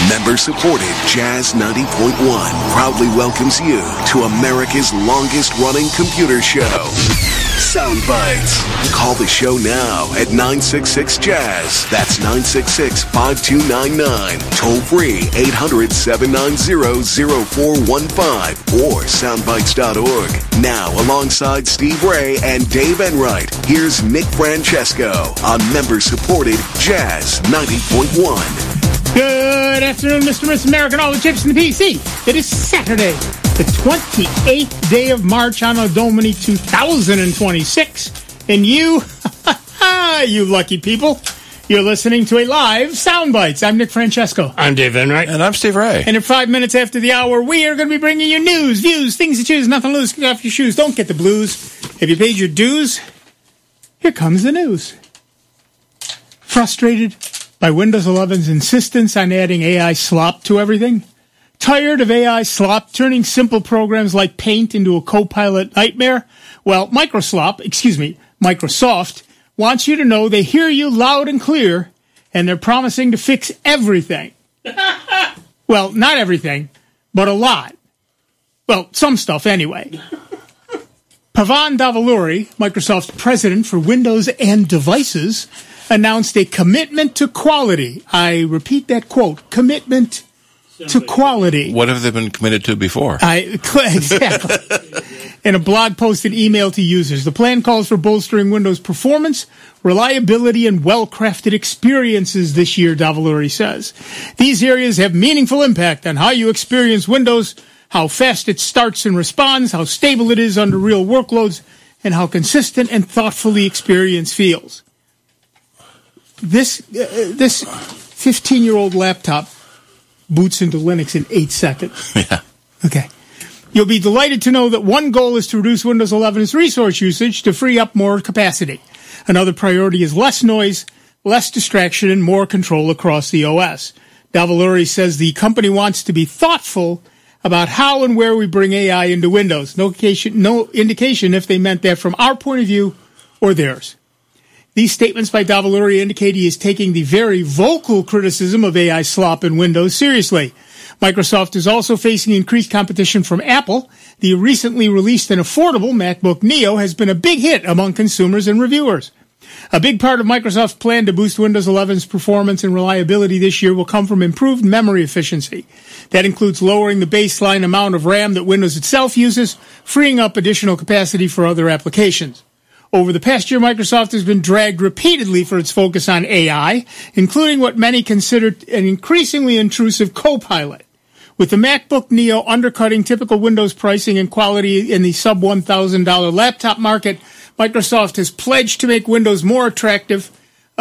Member-supported Jazz 90.1 proudly welcomes you to America's longest-running computer show, Sound Bites. Call the show now at 966-JAZZ. That's 966-5299. Toll free 800-790-0415 or soundbites.org. Now, alongside Steve Ray and Dave Enright, here's Nick Francesco on member-supported Jazz 90.1. Good afternoon, Mr. and Miss America, and all the chips in the PC. It is Saturday, the 28th day of March, Anno Domini 2026. And you, you lucky people, you're listening to a live Sound Bites. I'm Nick Francesco. I'm Dave Enright. And I'm Steve Ray. And in 5 minutes after the hour, we are going to be bringing you news, views, things to choose, nothing to lose. Get off your shoes. Don't get the blues. Have you paid your dues? Here comes the news. Frustrated by Windows 11's insistence on adding AI slop to everything? Tired of AI slop turning simple programs like Paint into a Copilot nightmare? Well, Microsoft wants you to know they hear you loud and clear, and they're promising to fix everything. Well, not everything, but a lot. Well, some stuff anyway. Pavan Davuluri, Microsoft's president for Windows and Devices, announced a commitment to quality. I repeat that quote, commitment to quality. What have they been committed to before? Exactly. In a blog post and email to users, the plan calls for bolstering Windows performance, reliability, and well-crafted experiences this year, Davuluri says. These areas have meaningful impact on how you experience Windows, how fast it starts and responds, how stable it is under real workloads, and how consistent and thoughtful the experience feels. This 15-year-old laptop boots into Linux in 8 seconds. Yeah. Okay. You'll be delighted to know that one goal is to reduce Windows 11's resource usage to free up more capacity. Another priority is less noise, less distraction, and more control across the OS. Davuluri says the company wants to be thoughtful about how and where we bring AI into Windows. No indication if they meant that from our point of view or theirs. These statements by Davuluri indicate he is taking the very vocal criticism of AI slop in Windows seriously. Microsoft is also facing increased competition from Apple. The recently released and affordable MacBook Neo has been a big hit among consumers and reviewers. A big part of Microsoft's plan to boost Windows 11's performance and reliability this year will come from improved memory efficiency. That includes lowering the baseline amount of RAM that Windows itself uses, freeing up additional capacity for other applications. Over the past year, Microsoft has been dragged repeatedly for its focus on AI, including what many consider an increasingly intrusive Copilot. With the MacBook Neo undercutting typical Windows pricing and quality in the sub-$1,000 laptop market, Microsoft has pledged to make Windows more attractive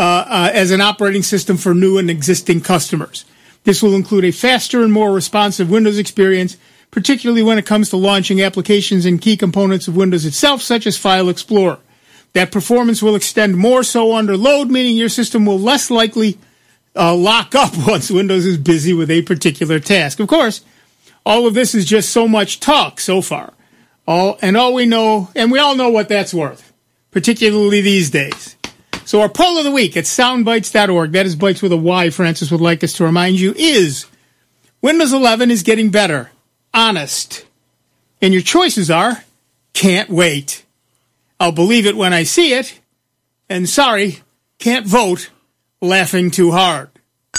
as an operating system for new and existing customers. This will include a faster and more responsive Windows experience, particularly when it comes to launching applications and key components of Windows itself, such as File Explorer. That performance will extend more so under load, meaning your system will less likely lock up once Windows is busy with a particular task. Of course, all of this is just so much talk so far. All we know, and we all know what that's worth, particularly these days. So our poll of the week at soundbites.org, that is Bites with a Y, Francis would like us to remind you, is Windows 11 is getting better. Honest. And your choices are, can't wait. I'll believe it when I see it. And sorry, can't vote. Laughing too hard.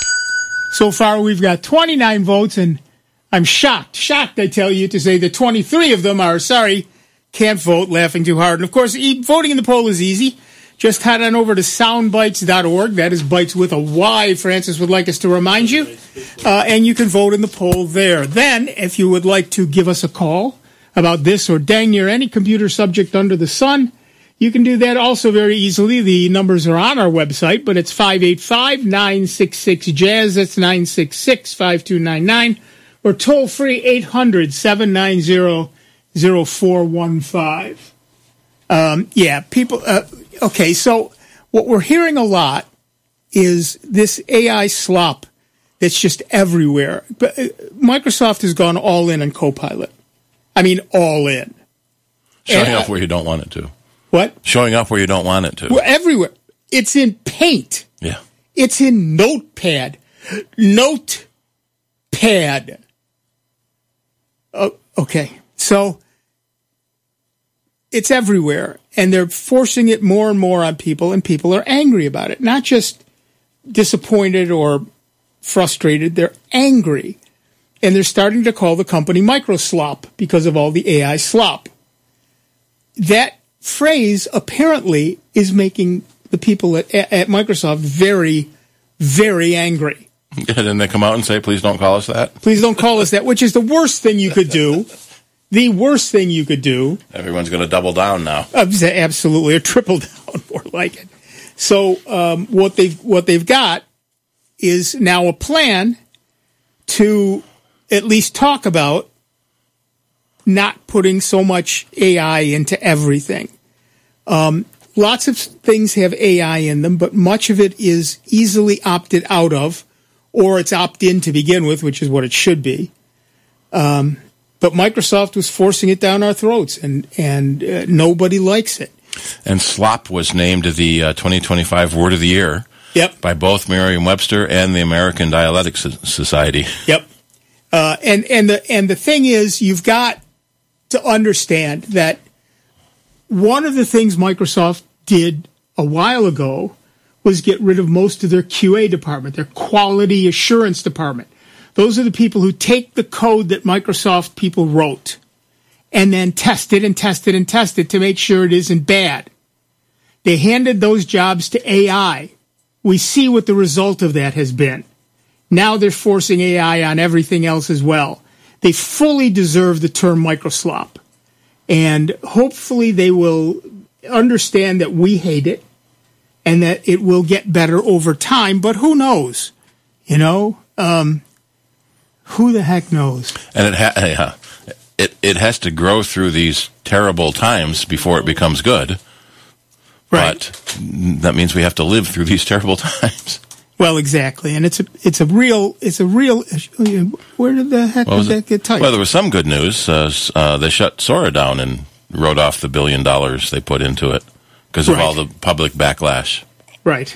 So far, we've got 29 votes, and I'm shocked, I tell you, to say that 23 of them are, sorry, can't vote, laughing too hard. And, of course, voting in the poll is easy. Just head on over to soundbites.org. That is Bites with a Y, Francis would like us to remind you. And you can vote in the poll there. Then, if you would like to give us a call about this or dang near any computer subject under the sun, you can do that also very easily. The numbers are on our website, but it's 585-966-JAZZ. That's 966-5299. Or toll free 800-790-0415. People. Okay, so what we're hearing a lot is this AI slop that's just everywhere. But Microsoft has gone all in on Copilot. I mean, all in. Showing up where you don't want it to. What? Showing up where you don't want it to. Well, everywhere. It's in Paint. Yeah. It's in Notepad. iPad. Oh, okay. So it's everywhere, and they're forcing it more and more on people, and people are angry about it. Not just disappointed or frustrated, they're angry. And they're starting to call the company Microslop because of all the AI slop. That phrase apparently is making the people at Microsoft very, very angry. And then they come out and say, please don't call us that. Please don't call us that, which is the worst thing you could do. The worst thing you could do. Everyone's going to double down now. Absolutely, or triple down, more like it. So what they've got is now a plan to at least talk about not putting so much AI into everything. Lots of things have AI in them, but much of it is easily opted out of, or it's opt-in to begin with, which is what it should be. But Microsoft was forcing it down our throats, and nobody likes it. And slop was named the 2025 Word of the Year. Yep. By both Merriam-Webster and the American Dialectic Society. Yep. And the thing is, you've got to understand that one of the things Microsoft did a while ago was get rid of most of their QA department, their quality assurance department. Those are the people who take the code that Microsoft people wrote and then test it and test it and test it to make sure it isn't bad. They handed those jobs to AI. We see what the result of that has been. Now they're forcing AI on everything else as well. They fully deserve the term Microslop. And hopefully they will understand that we hate it and that it will get better over time. But who knows? You know, who the heck knows? And it has to grow through these terrible times before it becomes good. Right. But that means we have to live through these terrible times. Well, exactly, and it's a real. Where did the heck did that get typed? Well, there was some good news. They shut Sora down and wrote off the $1 billion they put into it because of all the public backlash. Right.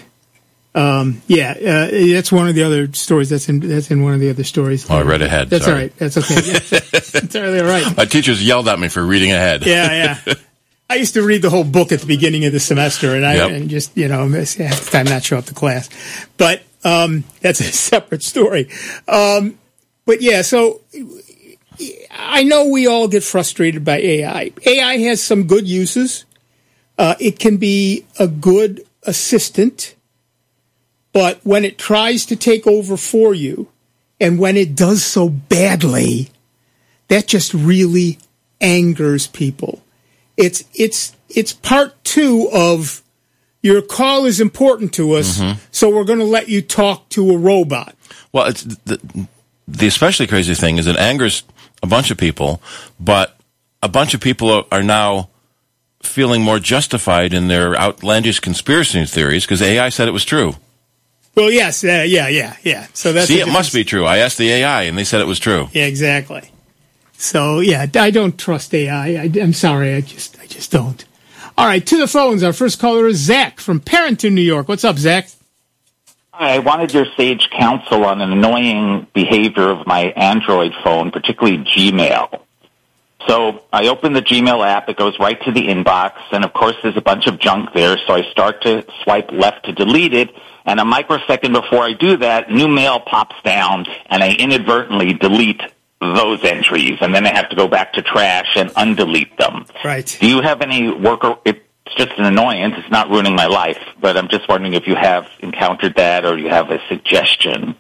That's one of the other stories. That's in one of the other stories. Oh, I read ahead. That's sorry. all right. That's okay. That's entirely all right. My teachers yelled at me for reading ahead. Yeah. I used to read the whole book at the beginning of the semester, and just half the time not show up to class. But that's a separate story. But yeah, so I know we all get frustrated by AI. AI has some good uses. It can be a good assistant, but when it tries to take over for you, and when it does so badly, that just really angers people. It's part two of your call is important to us, so we're going to let you talk to a robot. Well, it's the especially crazy thing is it angers a bunch of people, but a bunch of people are now feeling more justified in their outlandish conspiracy theories because AI said it was true. Well, yes, yeah. So that's it must be true. I asked the AI, and they said it was true. Yeah, exactly. So, yeah, I don't trust AI. I'm sorry, I just don't. All right, to the phones. Our first caller is Zach from Parenton, New York. What's up, Zach? I wanted your sage counsel on an annoying behavior of my Android phone, particularly Gmail. So I open the Gmail app, it goes right to the inbox, and of course there's a bunch of junk there, so I start to swipe left to delete it, and a microsecond before I do that, new mail pops down, and I inadvertently delete those entries, and then I have to go back to trash and undelete them. Right. Do you have any it's just an annoyance, it's not ruining my life, but I'm just wondering if you have encountered that or you have a suggestion.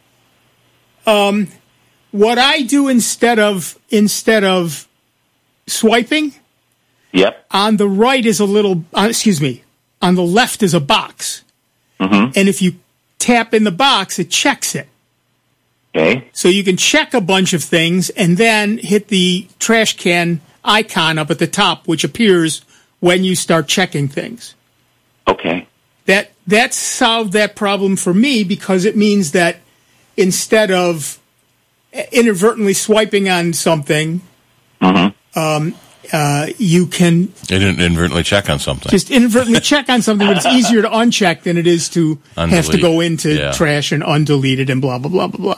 What I do instead of swiping, yep, on the right is on the left is a box. And if you tap in the box, it checks it. Okay. So you can check a bunch of things and then hit the trash can icon up at the top, which appears when you start checking things. Okay. That solved that problem for me because it means that instead of inadvertently swiping on something, you can inadvertently check on something. Just inadvertently check on something, but it's easier to uncheck than it is to have to go into trash and undelete it and blah, blah, blah, blah, blah.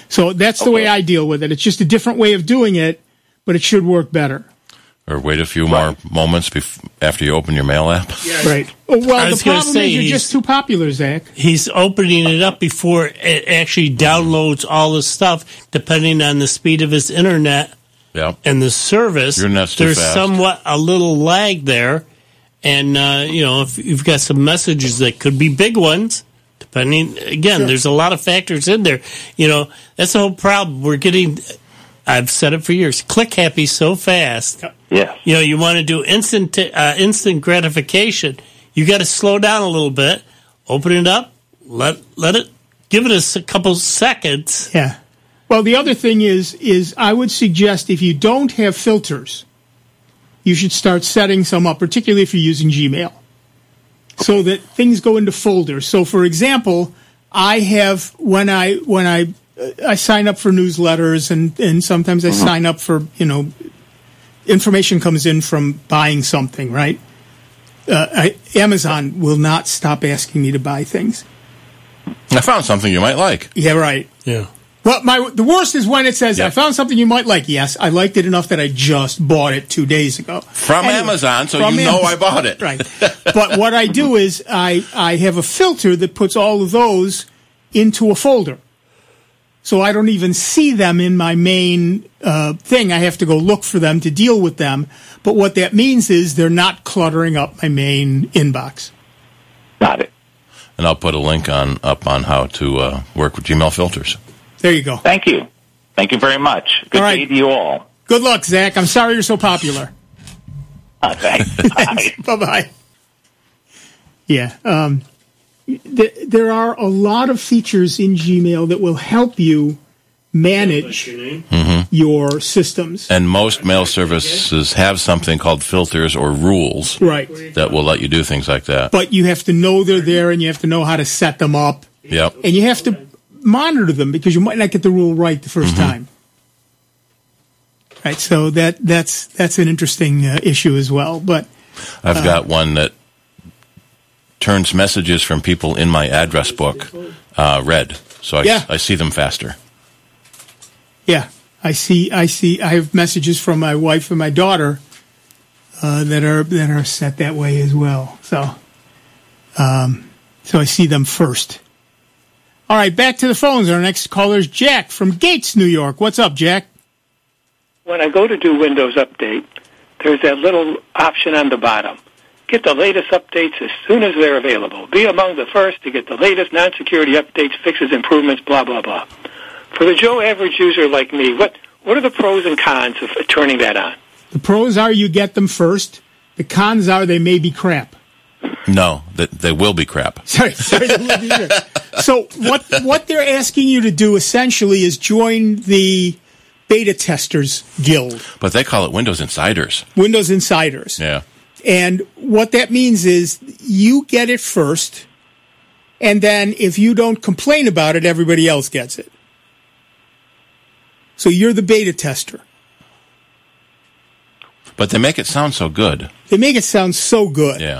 So that's the way I deal with it. It's just a different way of doing it, but it should work better. Or wait a few more moments after you open your mail app. Right. Well, the problem is you're just too popular, Zach. He's opening it up before it actually downloads all the stuff, depending on the speed of his internet and the service. Your net's too There's fast. somewhat a little lag there. And, if you've got some messages that could be big ones, depending, again, there's a lot of factors in there. That's the whole problem. I've said it for years, click happy so fast. Yeah. You want to do instant gratification. You got to slow down a little bit, open it up, let it, give it a couple seconds. Yeah. Well, the other thing is I would suggest if you don't have filters, you should start setting some up, particularly if you're using Gmail, so that things go into folders. So, for example, I have when I sign up for newsletters and sometimes I sign up for, information comes in from buying something, right? Amazon will not stop asking me to buy things. I found something you might like. Yeah, right. Yeah. Well, the worst is when it says, I found something you might like. Yes, I liked it enough that I just bought it 2 days ago. From Amazon, so you know I bought it. Right. But what I do is I have a filter that puts all of those into a folder. So I don't even see them in my main thing. I have to go look for them to deal with them. But what that means is they're not cluttering up my main inbox. Got it. And I'll put a link up on how to work with Gmail filters. There you go. Thank you. Thank you very much. Good day to you all. Good luck, Zach. I'm sorry you're so popular. Thanks. Bye. Bye-bye. Yeah. There are a lot of features in Gmail that will help you manage your systems. And most mail services have something called filters or rules that will let you do things like that. But you have to know they're there, and you have to know how to set them up. Yep. And you have to monitor them because you might not get the rule right the first time. Right, so that's an interesting issue as well. But I've got one that turns messages from people in my address book red, so I see them faster. Yeah, I see. I have messages from my wife and my daughter that are set that way as well. So I see them first. All right, back to the phones. Our next caller is Jack from Gates, New York. What's up, Jack? When I go to do Windows Update, there's that little option on the bottom. Get the latest updates as soon as they're available. Be among the first to get the latest non-security updates, fixes, improvements, blah, blah, blah. For the Joe average user like me, what are the pros and cons of turning that on? The pros are you get them first. The cons are they may be crap. No, they will be crap. Sorry. So what they're asking you to do essentially is join the beta testers guild. But they call it Windows Insiders. Windows Insiders. Yeah. And what that means is you get it first, and then if you don't complain about it, everybody else gets it. So you're the beta tester. But they make it sound so good. They make it sound so good. Yeah.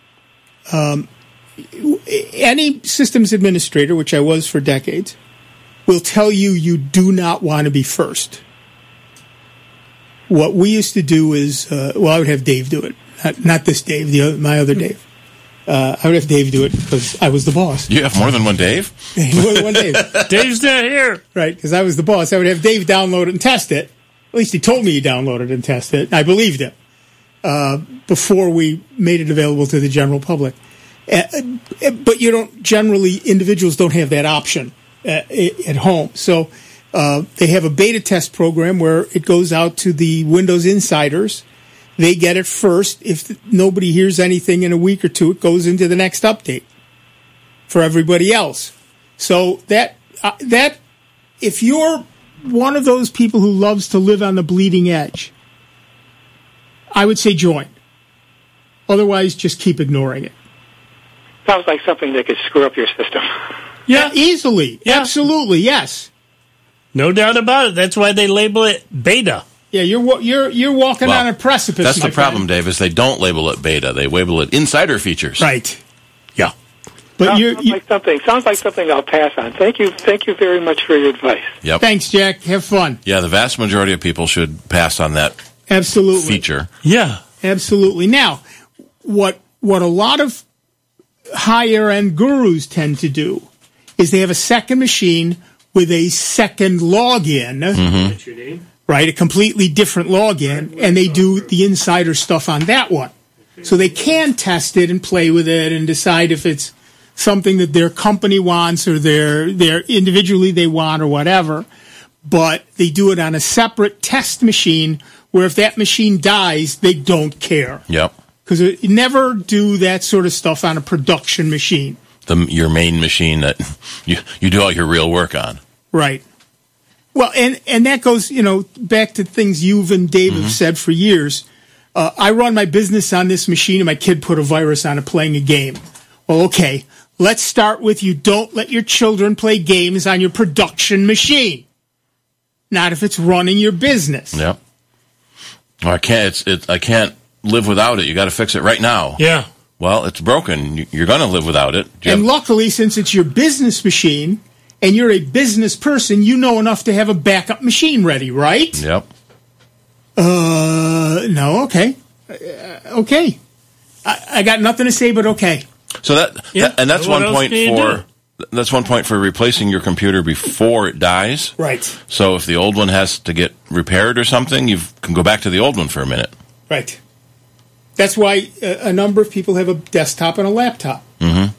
Any systems administrator, which I was for decades, will tell you do not want to be first. What we used to do is, I would have Dave do it. Not this Dave, my other Dave. I would have Dave do it because I was the boss. You have more than one Dave? More than one Dave. Dave's not here. Right, because I was the boss. I would have Dave download it and test it. At least he told me he downloaded it and tested it. I believed it before we made it available to the general public. But individuals don't have that option at home. So they have a beta test program where it goes out to the Windows Insiders. They get it first. If nobody hears anything in a week or two, it goes into the next update for everybody else. So that if you're one of those people who loves to live on the bleeding edge, I would say join. Otherwise, just keep ignoring it. Sounds like something that could screw up your system. Yeah, easily. Yeah. Absolutely, yes. No doubt about it. That's why they label it beta. Yeah, you're walking on a precipice. That's the problem, Dave, is they don't label it beta. They label it insider features. Right. Yeah. But sounds like something I'll pass on. Thank you very much for your advice. Yep. Thanks, Jack. Have fun. Yeah, the vast majority of people should pass on that Absolutely. feature. Yeah. Absolutely. Now, what a lot of higher end gurus tend to do is they have a second machine with a second login, right? A completely different login, and they do the insider stuff on that one. So they can test it and play with it and decide if it's something that their company wants or their individually they want or whatever. But they do it on a separate test machine where if that machine dies, they don't care. Yep. Because you never do that sort of stuff on a production machine. Your main machine that you do all your real work on. Right. Well, and that goes, back to things you've and Dave have said for years. I run my business on this machine, and my kid put a virus on it playing a game. Well, okay, let's start with you don't let your children play games on your production machine. Not if it's running your business. Yep. I can't live without it. You got to fix it right now. Yeah. Well, it's broken. You're going to live without it. And luckily, since it's your business machine and you're a business person, you know enough to have a backup machine ready, right? Yep. No, okay. Okay. I got nothing to say, but okay. So that's one point for replacing your computer before it dies. Right. So if the old one has to get repaired or something, you can go back to the old one for a minute. Right. That's why a number of people have a desktop and a laptop. Mm-hmm.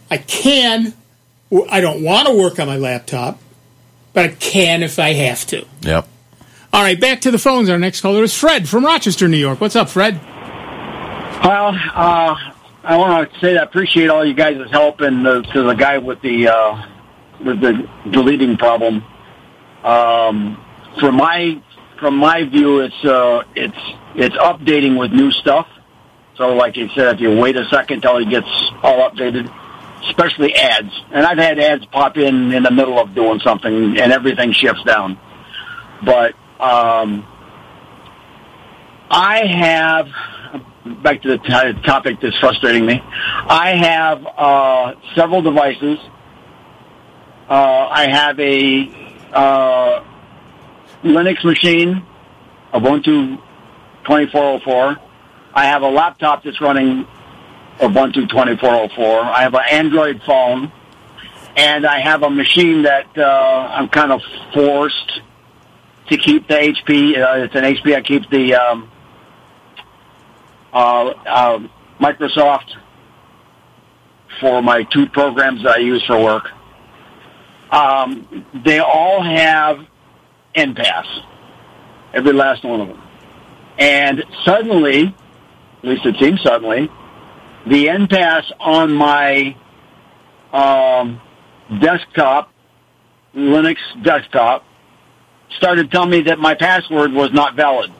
I don't want to work on my laptop, but I can if I have to. Yep. All right, back to the phones. Our next caller is Fred from Rochester, New York. What's up, Fred? Well, I want to say I appreciate all you guys' help and to the guy with the deleting problem. From my view, it's updating with new stuff. So, like you said, if you wait a second till it gets all updated, especially ads. And I've had ads pop in the middle of doing something, and everything shifts down. But I have, back to the topic that's frustrating me, I have several devices. I have a Linux machine, Ubuntu 2404. I have a laptop that's running Ubuntu 2404. I have an Android phone, and I have a machine that I'm kind of forced to keep the HP. It's an HP. I keep the Microsoft for my two programs that I use for work. They all have NPAS, every last one of them. And suddenly, at least it seems suddenly, the NPAS on my desktop, Linux desktop, started telling me that my password was not valid.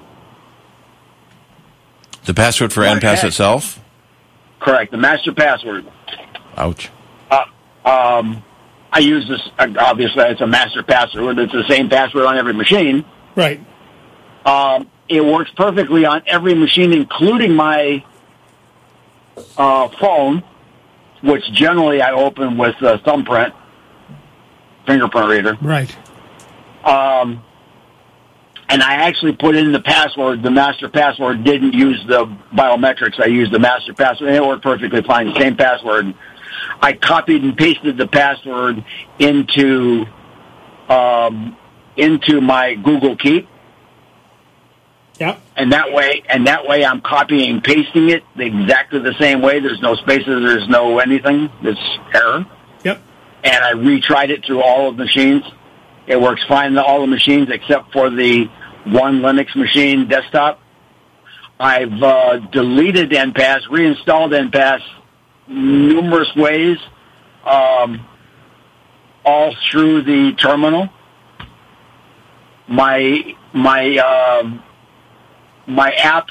The password for NPAS itself? Correct, the master password. Ouch. I use this, obviously it's a master password. It's the same password on every machine. Right. It works perfectly on every machine, including my phone, which generally I open with thumbprint, fingerprint reader. Right. And I actually put in the password. The master password didn't use the biometrics. I used the master password, and it worked perfectly fine. The same password. I copied and pasted the password into my Google Keep. Yep. And that way I'm copying and pasting it exactly the same way. There's no spaces, there's no anything. It's error. Yep. And I retried it through all of the machines. It works fine on all the machines except for the one Linux machine desktop. I've deleted NPAS, reinstalled NPAS numerous ways, all through the terminal. My app,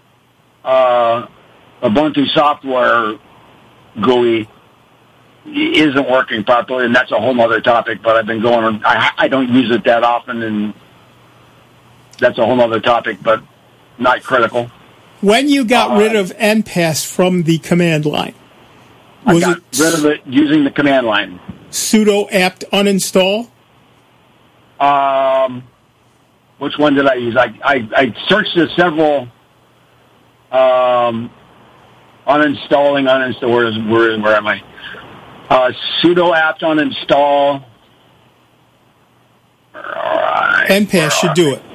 Ubuntu software GUI, isn't working properly, and that's a whole other topic, but I've been going, I don't use it that often, and that's a whole other topic, but not critical. When you got rid of NPAS from the command line, I got rid of it using the command line. Sudo apt uninstall? Which one did I use? I searched the several uninstalling. Where am I? Sudo apt uninstall. NPAS should do it.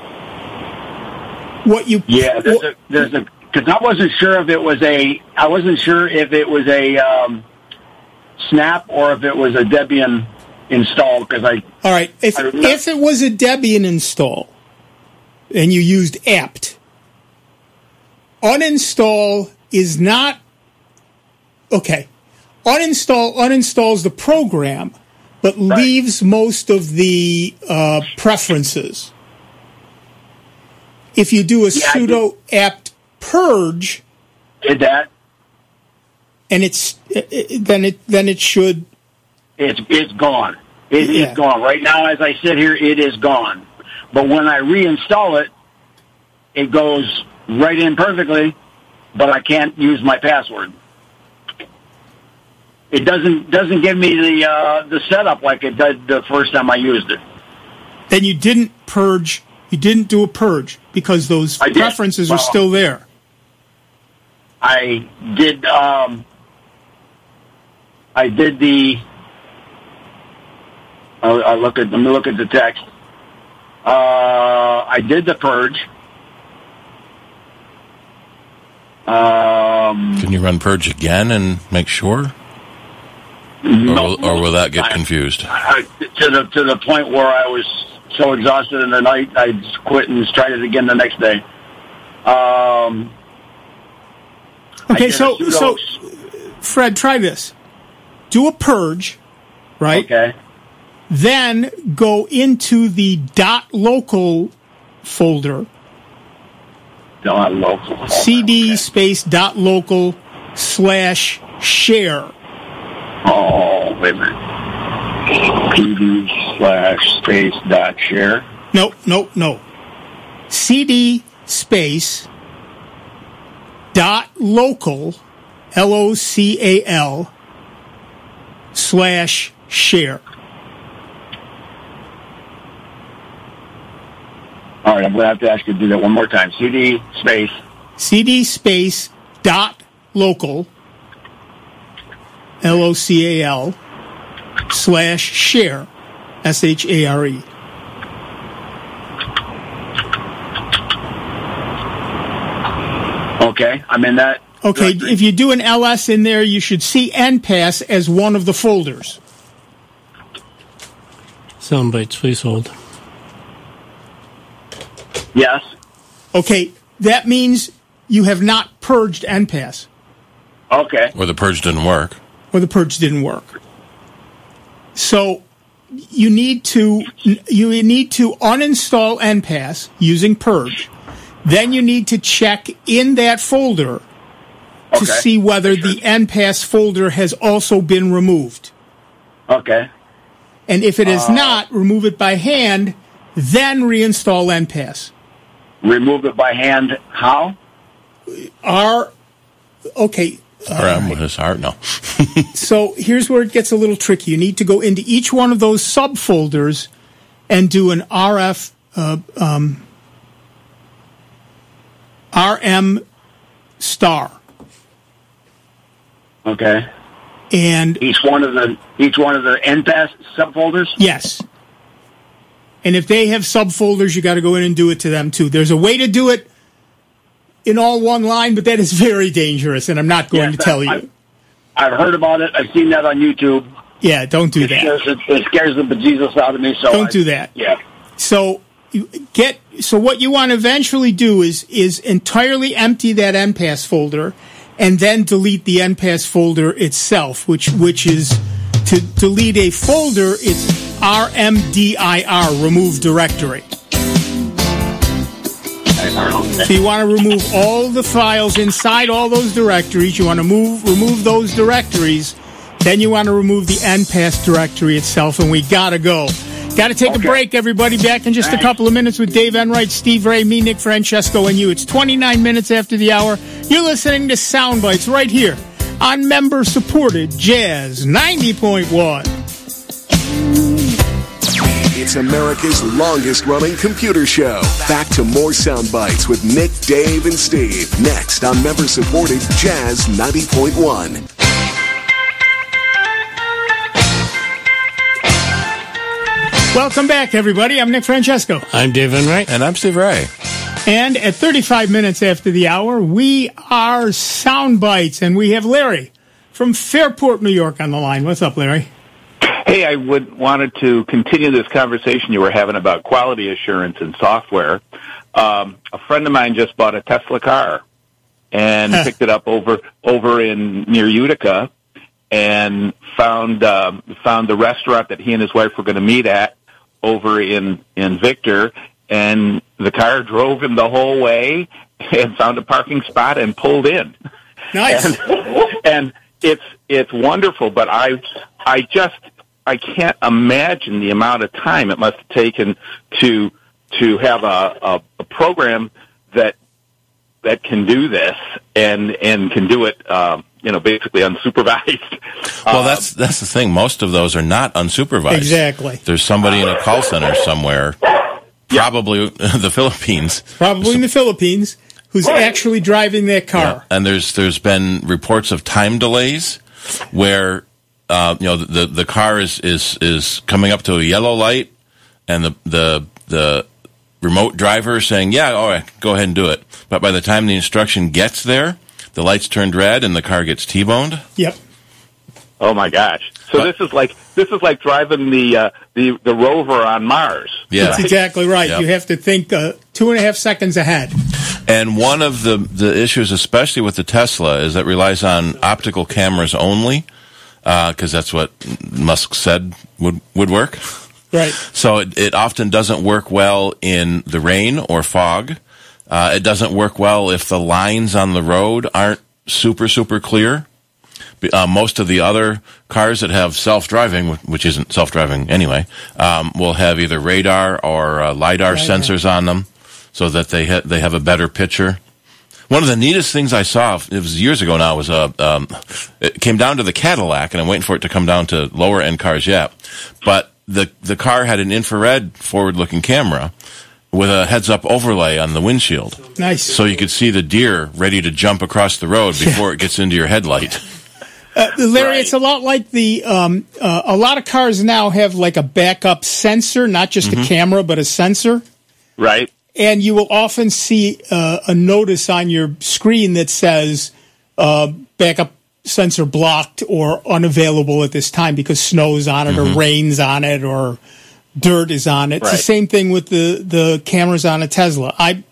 There's a because I wasn't sure if it was a snap or if it was a Debian install. All right, if it was a Debian install and you used apt, uninstall is not okay. Uninstalls the program, but leaves most of the preferences. If you do a sudo apt purge, did that, and then it should. It's gone. It is gone right now. As I sit here, it is gone. But when I reinstall it, it goes right in perfectly. But I can't use my password. It doesn't give me the setup like it did the first time I used it. Then you didn't purge. You didn't do a purge because those preferences are still there. I did. I did the. Let me look at the text. I did the purge. Can you run purge again and make sure? Or will that get confused? To the point where I was so exhausted in the night, I just quit and tried it again the next day. Okay, so Fred, try this. Do a purge, right? Okay. Then go into the .local folder. .local. CD space .local/share. Oh, wait a minute. PD/space.share. No. CD space .local LOCAL /share. All right, I'm going to have to ask you to do that one more time. CD space .local LOCAL /share SHARE. Okay, I'm in that. Okay, if you do an LS in there, you should see NPAS as one of the folders. Soundbites, please hold. Yes. Okay, that means you have not purged NPAS. Okay. Or the purge didn't work. So you need to uninstall NPAS using purge. Then you need to check in that folder to see whether the NPAS folder has also been removed. Okay. And if it is not, remove it by hand, then reinstall NPAS. Remove it by hand, how? Okay. With his heart, no. So here's where it gets a little tricky. You need to go into each one of those subfolders and do an RM star. Okay. And each one of the NPAS subfolders? Yes. And if they have subfolders, you got to go in and do it to them too. There's a way to do it in all one line, but that is very dangerous, and I'm not going to tell you. I've heard about it. I've seen that on YouTube. Yeah, don't do that. It scares the bejesus out of me. So don't do that. Yeah. So what you want to eventually do is entirely empty that NPAS folder, and then delete the NPAS folder itself, which is to delete a folder. It's RMDIR, remove directory. So you want to remove all the files inside all those directories. You want to remove those directories. Then you want to remove the NPAS directory itself, and we got to go. Got to take a break, everybody. Back in just a couple of minutes with Dave Enright, Steve Ray, me, Nick Francesco, and you. It's 29 minutes after the hour. You're listening to Soundbites right here on member-supported Jazz 90.1. It's America's longest-running computer show. Back to more sound bites with Nick, Dave, and Steve. Next on member-supported Jazz 90.1. Welcome back, everybody. I'm Nick Francesco. I'm Dave Enright. And I'm Steve Ray. And at 35 minutes after the hour, we are Sound Bites, and we have Larry from Fairport, New York on the line. What's up, Larry? Hey, I wanted to continue this conversation you were having about quality assurance and software. A friend of mine just bought a Tesla car and picked it up over near Utica, and found the restaurant that he and his wife were going to meet at over in Victor, and the car drove him the whole way and found a parking spot and pulled in. Nice. And it's wonderful, but I can't imagine the amount of time it must have taken to have a program that can do this and can do it basically unsupervised. Well, that's the thing. Most of those are not unsupervised. Exactly. There's somebody in a call center somewhere, probably the Philippines. Probably in the Philippines, who's actually driving that car. Yeah. And there's been reports of time delays where the car is coming up to a yellow light, and the remote driver is saying, "Yeah, all right, go ahead and do it." But by the time the instruction gets there, the lights turned red and the car gets T-boned. Yep. Oh my gosh! So this is like driving the rover on Mars. Yeah, that's exactly right. Yep. You have to think 2.5 seconds ahead. And one of the issues, especially with the Tesla, is that it relies on optical cameras only, because that's what Musk said would work. Right. So it often doesn't work well in the rain or fog. It doesn't work well if the lines on the road aren't super, super clear. Most of the other cars that have self-driving, which isn't self-driving anyway, will have either radar or LiDAR sensors on them so that they have a better picture. One of the neatest things I saw, it was years ago now, was it came down to the Cadillac, and I'm waiting for it to come down to lower-end cars yet. But the car had an infrared forward-looking camera with a heads-up overlay on the windshield. Nice. So you could see the deer ready to jump across the road before it gets into your headlight. Larry, Right. it's a lot like a lot of cars now have like a backup sensor, not just a camera, but a sensor. Right. And you will often see a notice on your screen that says backup sensor blocked or unavailable at this time because snow's on it or rain's on it or dirt is on it. It's the same thing with the cameras on a Tesla.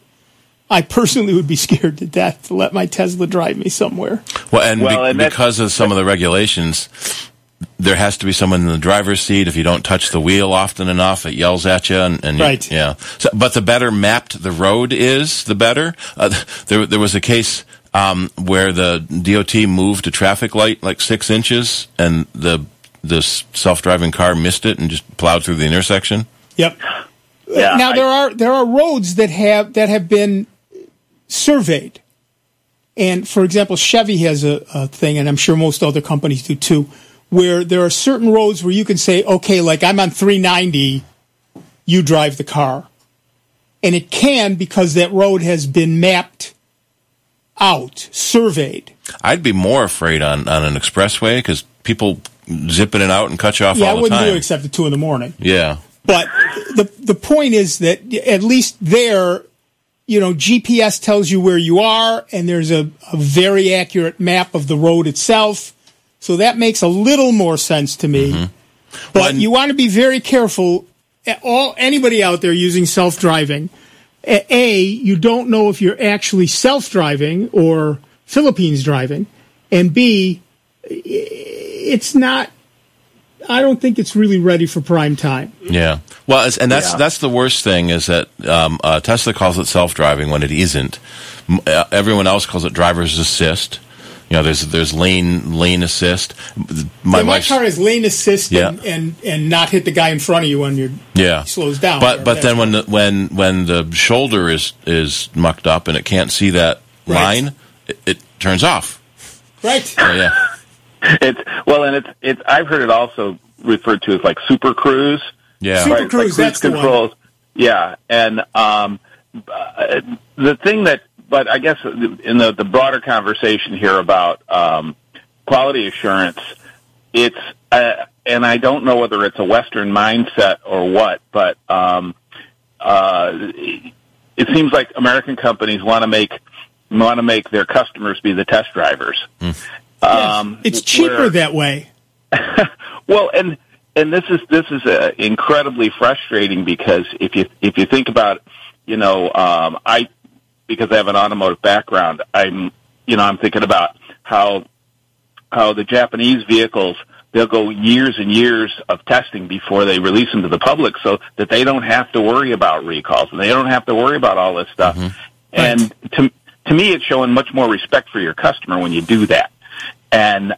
I personally would be scared to death to let my Tesla drive me somewhere. Well, because of some of the regulations, there has to be someone in the driver's seat. If you don't touch the wheel often enough, it yells at you. And right. Yeah. So, but the better mapped the road is, the better. There was a case where the DOT moved a traffic light like 6 inches, and the self-driving car missed it and just plowed through the intersection. Yep. Yeah, now there are roads that have been surveyed, and for example, Chevy has a thing, and I'm sure most other companies do too, where there are certain roads where you can say, okay, like I'm on 390, you drive the car, and it can because that road has been mapped out, surveyed. I'd be more afraid on an expressway because people zip in and out and cut you off all the time. Yeah, I wouldn't do it except at 2 a.m. Yeah. But the point is that at least there, GPS tells you where you are, and there's a very accurate map of the road itself. So that makes a little more sense to me. But you want to be very careful. Anybody out there using self-driving, A, you don't know if you're actually self-driving or Philippines driving, and B, it's not. I don't think it's really ready for prime time. Yeah. Well, that's the worst thing is that Tesla calls it self-driving when it isn't. Everyone else calls it driver's assist. There's lane assist. My car has lane assist and not hit the guy in front of you when he slows down. But then when the shoulder is mucked up and it can't see that line, it turns off. Right. Oh, yeah. It's I've heard it also referred to as like Super Cruise. Yeah. Super Right, Cruise, like that's the one. controls. Yeah, and the thing that, but I guess in the broader conversation here about quality assurance, it's and I don't know whether it's a Western mindset or what, but it seems like American companies want to make their customers be the test drivers. Yes. It's cheaper that way. Well, and this is incredibly frustrating because if you think about, because I have an automotive background, I'm thinking about how the Japanese vehicles, they'll go years and years of testing before they release them to the public, so that they don't have to worry about recalls and they don't have to worry about all this stuff. Mm-hmm. And to me, it's showing much more respect for your customer when you do that. And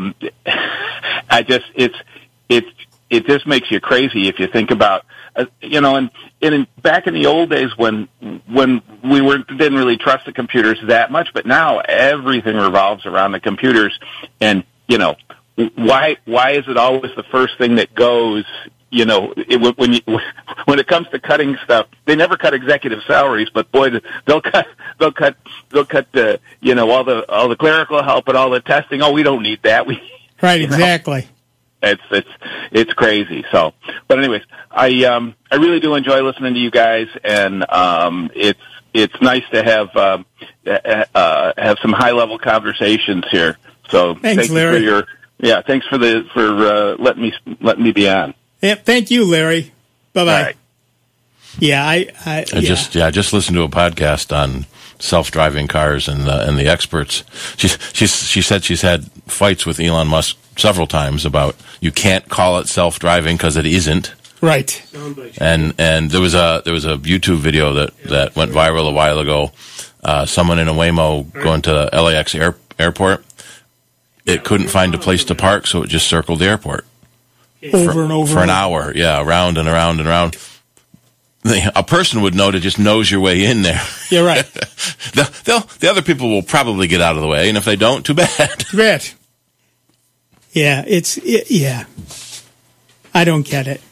it just makes you crazy if you think about, and back in the old days when we didn't really trust the computers that much, but now everything revolves around the computers. And why is it always the first thing that goes? When it comes to cutting stuff, they never cut executive salaries, but boy, they'll cut the all the clerical help and all the testing. Oh, we don't need that. Right, exactly. It's crazy. So, but anyways, I really do enjoy listening to you guys, and it's nice to have some high level conversations here. So thanks, thank you Larry. thanks for letting me be on. Yeah, thank you, Larry. Bye bye. Right. Yeah, I just listened to a podcast on self-driving cars and the experts. She said she's had fights with Elon Musk several times about you can't call it self-driving because it isn't. Right. And there was a YouTube video that went viral a while ago. Someone in a Waymo going to LAX airport. It couldn't find a place to park, so it just circled the airport. Over and over. For an hour, yeah, around and around and around. A person would know to just nose your way in there. Yeah, right. The other people will probably get out of the way, and if they don't, too bad. Too bad. Yeah, yeah. I don't get it.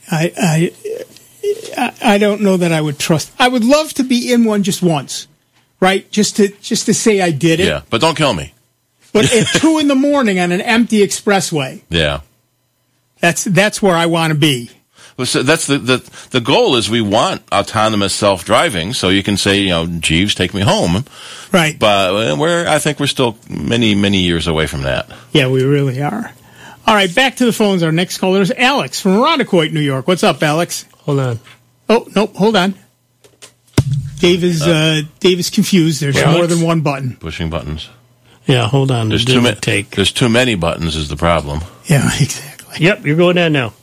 I don't know that I would trust. I would love to be in one just once, right? Just to say I did it. Yeah, but don't kill me. But at 2 a.m. on an empty expressway. Yeah. That's where I want to be. Well, so that's the goal is we want autonomous self-driving, so you can say, Jeeves, take me home. Right. But I think we're still many, many years away from that. Yeah, we really are. All right, back to the phones. Our next caller is Alex from Irondequoit, New York. What's up, Alex? Hold on. Oh, nope, hold on. Dave is confused. There's more than one button. Pushing buttons. Yeah, hold on. There's too many buttons is the problem. Yeah, exactly. Yep, you're going down now.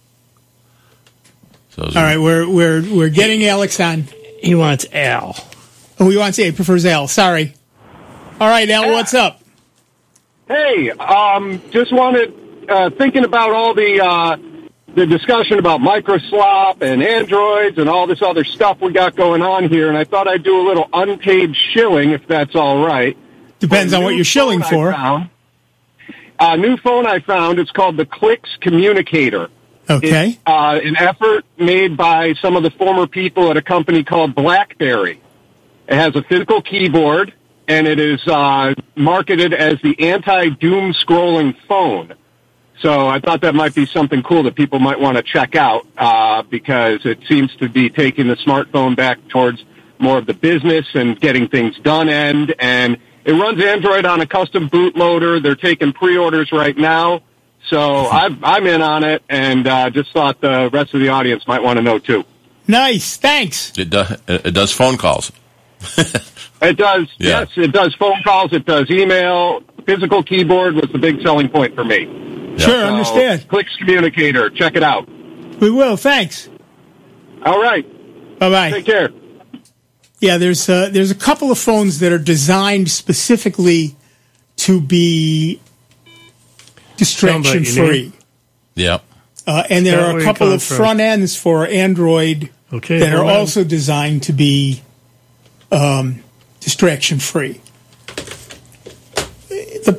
So all right, we're getting Alex on. He wants Al. Oh, he prefers Al. Sorry. All right, Al, what's up? Hey, just wanted thinking about all the discussion about Microslop and Androids and all this other stuff we got going on here, and I thought I'd do a little unpaid shilling if that's all right. Depends on what you're shilling for. A new phone I found. It's called the Clix Communicator. Okay. It's an effort made by some of the former people at a company called BlackBerry. It has a physical keyboard, and it is marketed as the anti-doom scrolling phone. So I thought that might be something cool that people might want to check out because it seems to be taking the smartphone back towards more of the business and getting things done end. And it runs Android on a custom bootloader. They're taking pre-orders right now. So I'm in on it, and just thought the rest of the audience might want to know, too. Nice. Thanks. It does phone calls. It does. Yeah. Yes, it does phone calls. It does email. Physical keyboard was the big selling point for me. Yeah. Sure, understand. Clix Communicator. Check it out. We will. Thanks. All right. Bye-bye. Take care. Yeah, there's a couple of phones that are designed specifically to be distraction-free. Yeah. And there are a couple of front ends for Android that are also designed to be distraction-free. The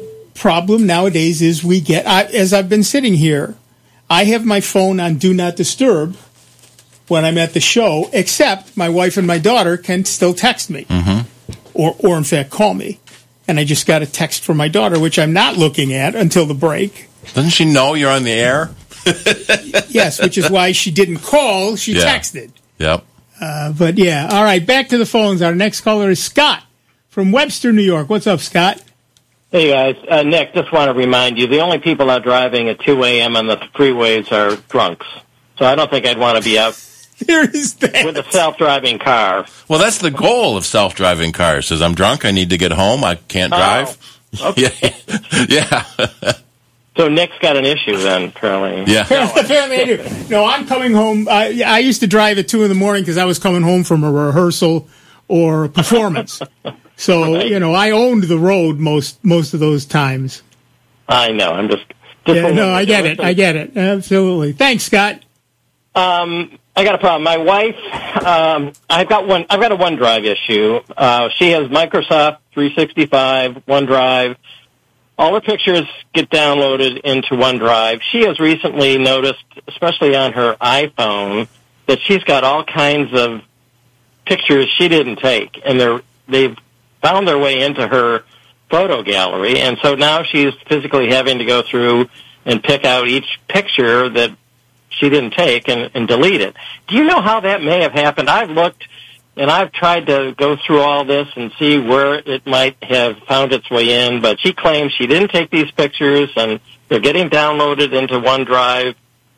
problem nowadays is as I've been sitting here, I have my phone on Do Not Disturb when I'm at the show, except my wife and my daughter can still text me or in fact call me. And I just got a text from my daughter, which I'm not looking at until the break. Doesn't she know you're on the air? Yes, which is why she didn't call. She texted. Yep. But yeah, all right, back to the phones. Our next caller is Scott from Webster, New York. What's up, Scott? Hey, guys. Nick, just want to remind you, the only people out driving at 2 a.m. on the freeways are drunks. So I don't think I'd want to be out there is that. With a self-driving car. Well, that's the goal of self-driving cars. Says, I'm drunk, I need to get home, I can't drive. Okay. Yeah. So Nick's got an issue then, apparently. Yeah. Apparently I do. No, I'm coming home. I used to drive at 2 in the morning because I was coming home from a rehearsal or a performance. So, right. I owned the road most of those times. I know. I'm just I get it. Absolutely. Thanks, Scott. I got a problem. My wife, I've got a OneDrive issue. She has Microsoft 365, OneDrive. All her pictures get downloaded into OneDrive. She has recently noticed, especially on her iPhone, that she's got all kinds of pictures she didn't take, and they've found their way into her photo gallery, and so now she's physically having to go through and pick out each picture that she didn't take and delete it. Do you know how that may have happened? I've looked, and I've tried to go through all this and see where it might have found its way in, but she claims she didn't take these pictures, and they're getting downloaded into OneDrive,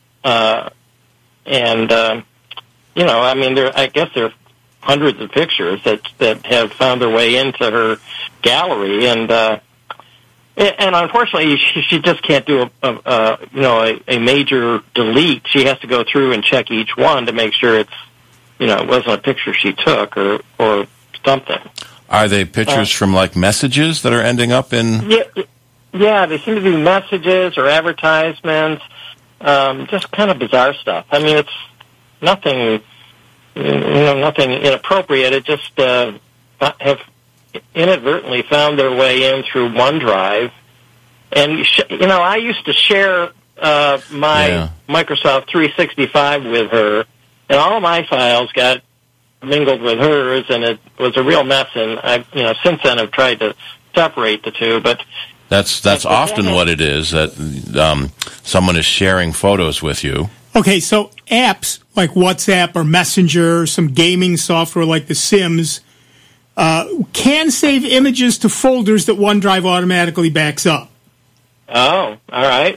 I guess there are hundreds of pictures that have found their way into her gallery, and unfortunately, she just can't do a major delete. She has to go through and check each one to make sure it wasn't a picture she took or something. Are they pictures from like messages that are ending up in? Yeah, they seem to be messages or advertisements, just kind of bizarre stuff. I mean, it's nothing inappropriate. It just have inadvertently found their way in through OneDrive. And, I used to share my Microsoft 365 with her, and all my files got mingled with hers, and it was a real mess. And since then I've tried to separate the two, but that's often what it is, that someone is sharing photos with you. Okay, so apps like WhatsApp or Messenger, some gaming software like The Sims, can save images to folders that OneDrive automatically backs up. Oh, all right.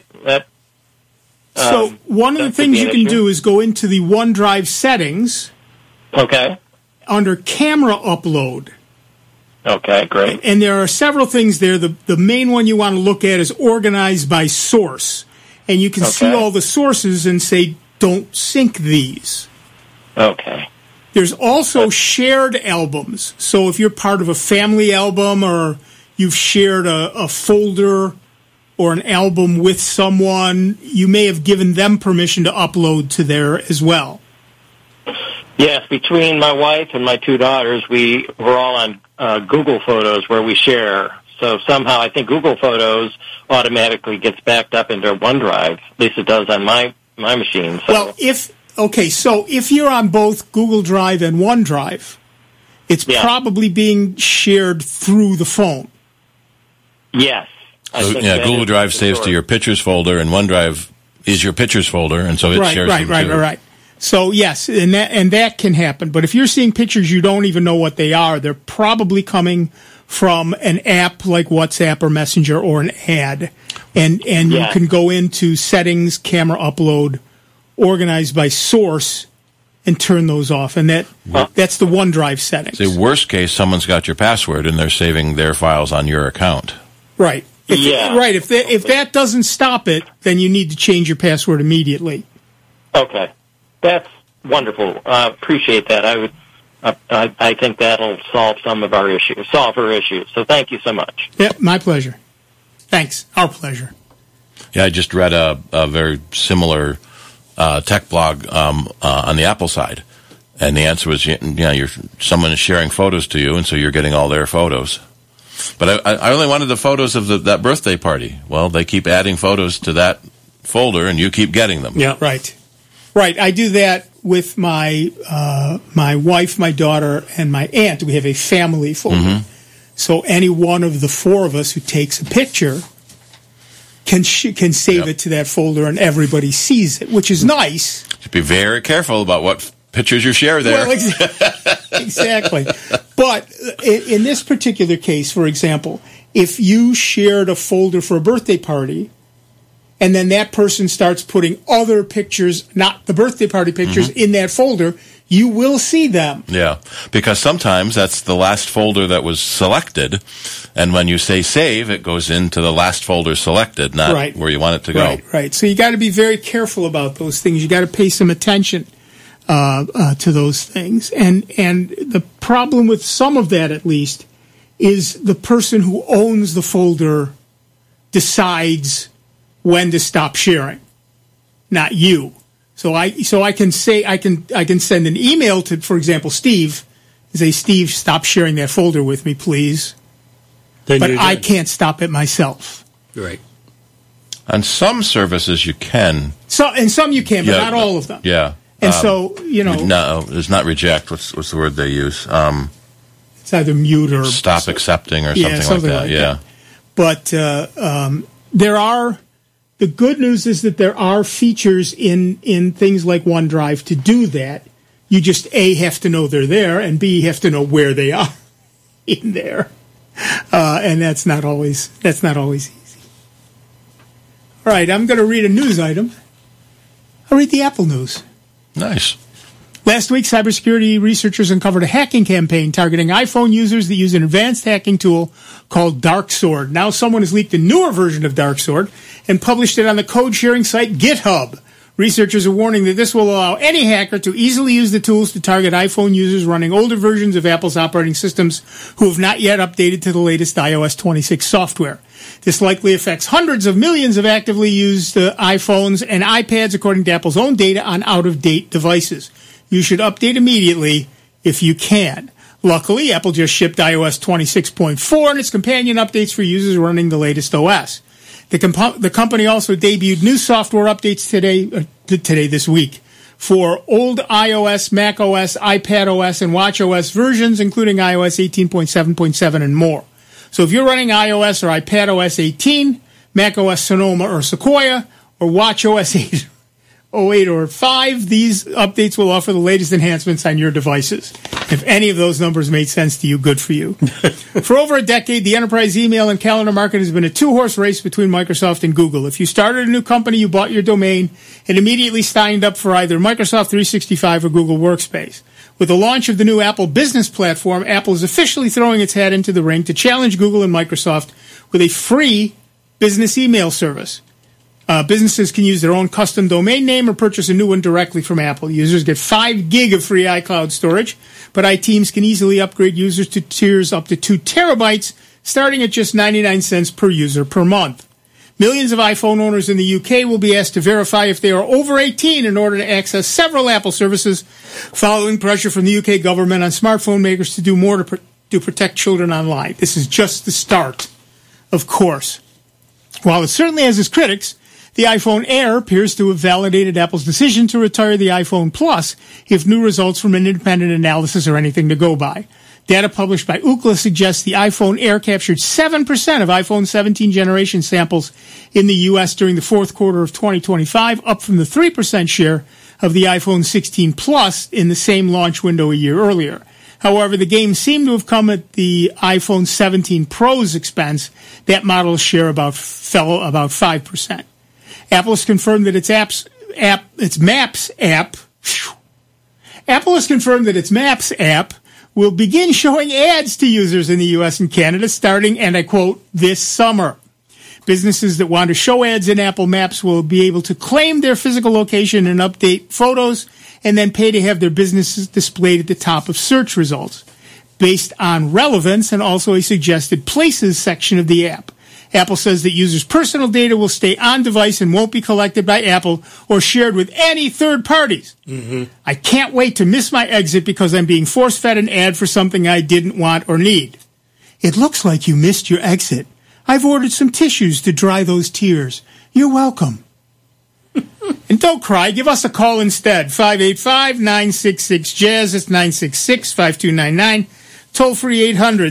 So one of the things you can do is go into the OneDrive settings. Okay. Under camera upload. Okay, great. And there are several things there. The main one you want to look at is organized by source. And you can see all the sources and say, don't sync these. Okay. There's also shared albums. So if you're part of a family album or you've shared a folder or an album with someone, you may have given them permission to upload to there as well. Yes, between my wife and my two daughters, we're all on Google Photos where we share. So somehow I think Google Photos automatically gets backed up into OneDrive. At least it does on my machine. So. Well, if you're on both Google Drive and OneDrive, it's probably being shared through the phone. Yes. Google Drive saves to your Pictures folder, and OneDrive is your Pictures folder, and so it shares them too. Right. So, yes, and that can happen. But if you're seeing pictures you don't even know what they are, they're probably coming from an app like WhatsApp or Messenger or an ad. And you can go into settings, camera upload, organized by source, and turn those off. And that's the OneDrive settings. The worst case, someone's got your password and they're saving their files on your account. Right. If that doesn't stop it, then you need to change your password immediately. Okay. That's wonderful. Appreciate that. I think that'll solve some of our issues, solve her issues. So thank you so much. Yep, my pleasure. Thanks. Our pleasure. Yeah, I just read a very similar tech blog on the Apple side, and the answer was, someone is sharing photos to you, and so you're getting all their photos. But I only wanted the photos of that birthday party. Well, they keep adding photos to that folder, and you keep getting them. Yeah, right. I do that with my my wife, my daughter, and my aunt. We have a family folder. So any one of the four of us who takes a picture can save it to that folder, and everybody sees it, which is nice. Just be very careful about what pictures you share there. Well, exactly. But in this particular case, for example, if you shared a folder for a birthday party, and then that person starts putting other pictures, not the birthday party pictures, in that folder, you will see them. Yeah, because sometimes that's the last folder that was selected, and when you say save, it goes into the last folder selected, not where you want it to go. Right. So you got to be very careful about those things. You got to pay some attention to those things. And the problem with some of that, at least, is the person who owns the folder decides when to stop sharing, not you. So I can say I can send an email to, for example, Steve, and say, Steve, stop sharing that folder with me, please. But I can't stop it myself. Right. On some services you can. And some you can, but not all of them. Yeah. And so, no, it's not reject. What's the word they use? It's either mute or stop accepting or something like that. Yeah. But there are. The good news is that there are features in things like OneDrive to do that. You just A, have to know they're there, and B, have to know where they are in there. And that's not always easy. All right, I'm going to read a news item. I'll read the Apple news. Nice. Last week, cybersecurity researchers uncovered a hacking campaign targeting iPhone users that use an advanced hacking tool called DarkSword. Now someone has leaked a newer version of DarkSword and published it on the code-sharing site GitHub. Researchers are warning that this will allow any hacker to easily use the tools to target iPhone users running older versions of Apple's operating systems who have not yet updated to the latest iOS 26 software. This likely affects hundreds of millions of actively used iPhones and iPads, according to Apple's own data on out-of-date devices. You should update immediately if you can. Luckily, Apple just shipped iOS 26.4 and its companion updates for users running the latest OS. The company also debuted new software updates this week for old iOS, macOS, iPadOS, and watchOS versions, including iOS 18.7.7 and more. So if you're running iOS or iPadOS 18, macOS Sonoma or Sequoia, or watchOS 8 or 5, these updates will offer the latest enhancements on your devices. If any of those numbers made sense to you, good for you. For over a decade, the enterprise email and calendar market has been a two-horse race between Microsoft and Google. If you started a new company, you bought your domain and immediately signed up for either Microsoft 365 or Google Workspace. With the launch of the new Apple Business Platform, Apple is officially throwing its hat into the ring to challenge Google and Microsoft with a free business email service. Businesses can use their own custom domain name or purchase a new one directly from Apple. Users get 5 gig of free iCloud storage, but iTeams can easily upgrade users to tiers up to 2 terabytes, starting at just 99 cents per user per month. Millions of iPhone owners in the UK will be asked to verify if they are over 18 in order to access several Apple services, following pressure from the UK government on smartphone makers to do more to protect children online. This is just the start, of course. While it certainly has its critics, the iPhone Air appears to have validated Apple's decision to retire the iPhone Plus if new results from an independent analysis are anything to go by. Data published by Ookla suggests the iPhone Air captured 7% of iPhone 17 generation samples in the U.S. during the fourth quarter of 2025, up from the 3% share of the iPhone 16 Plus in the same launch window a year earlier. However, the gain seemed to have come at the iPhone 17 Pro's expense. That model's share fell about 5%. Apple has confirmed that its Maps app will begin showing ads to users in the U.S. and Canada starting, and I quote, this summer. Businesses that want to show ads in Apple Maps will be able to claim their physical location and update photos and then pay to have their businesses displayed at the top of search results based on relevance and also a suggested places section of the app. Apple says that users' personal data will stay on device and won't be collected by Apple or shared with any third parties. Mm-hmm. I can't wait to miss my exit because I'm being force-fed an ad for something I didn't want or need. It looks like you missed your exit. I've ordered some tissues to dry those tears. You're welcome. And don't cry. Give us a call instead. 585-966-JAZZ. It's 966-5299. Toll free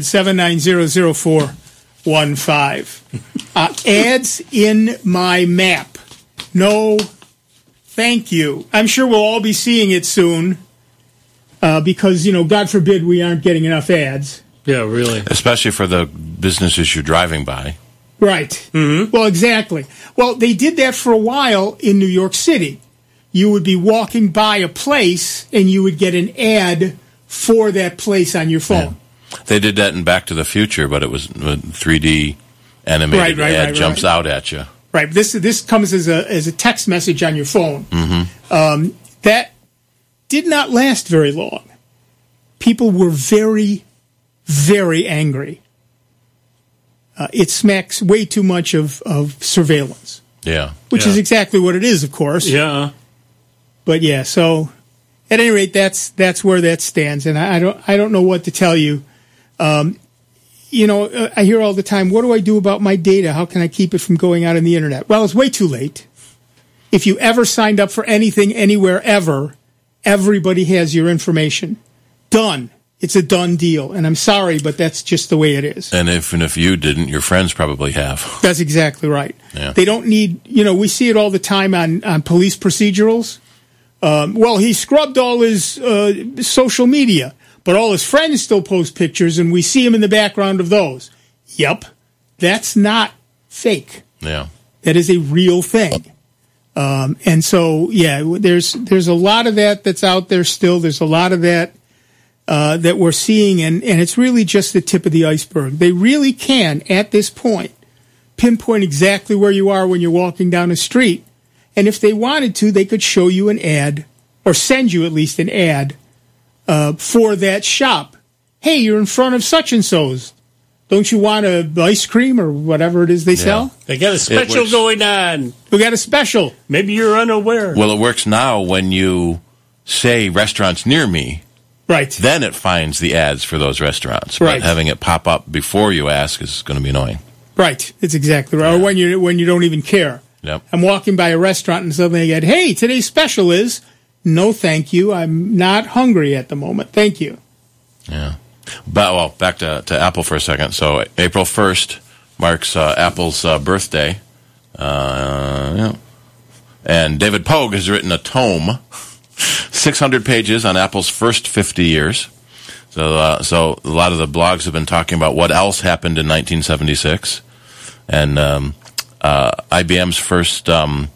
800-790-0415. Ads in my map. No, thank you. I'm sure we'll all be seeing it soon because, God forbid we aren't getting enough ads. Yeah, really. Especially for the businesses you're driving by. Right. Mm-hmm. Well, exactly. Well, they did that for a while in New York City. You would be walking by a place and you would get an ad for that place on your phone. Yeah. They did that in Back to the Future, but it was a 3D animated ad jumps out at you. Right. This comes as a text message on your phone. Mm-hmm. That did not last very long. People were very, very angry. It smacks way too much of surveillance. Yeah. Which is exactly what it is, of course. Yeah. But yeah, so at any rate, that's where that stands, and I don't know what to tell you. I hear all the time, what do I do about my data? How can I keep it from going out on the internet? Well, it's way too late. If you ever signed up for anything, anywhere, ever, everybody has your information. Done. It's a done deal, and I'm sorry, but that's just the way it is. And if you didn't, your friends probably have. That's exactly right. Yeah. They don't need, we see it all the time on police procedurals. He scrubbed all his social media, but all his friends still post pictures, and we see him in the background of those. Yep, that's not fake. Yeah, that is a real thing. And so, yeah, there's a lot of that's out there still. There's a lot of that we're seeing, and it's really just the tip of the iceberg. They really can, at this point, pinpoint exactly where you are when you're walking down a street. And if they wanted to, they could show you an ad, or send you at least an ad, for that shop. Hey, you're in front of such and so's. Don't you want ice cream or whatever it is they sell? They got a special going on. We got a special. Maybe you're unaware. Well, it works now when you say restaurants near me. Right. Then it finds the ads for those restaurants. Right. But having it pop up before you ask is going to be annoying. Right. It's exactly right. Yeah. Or when you don't even care. Yep. I'm walking by a restaurant and suddenly I get, hey, today's special is, no thank you, I'm not hungry at the moment. Thank you. Yeah. But, back to Apple for a second. So April 1st marks Apple's birthday. Yeah. And David Pogue has written a tome, 600 pages on Apple's first 50 years. So a lot of the blogs have been talking about what else happened in 1976. And IBM's first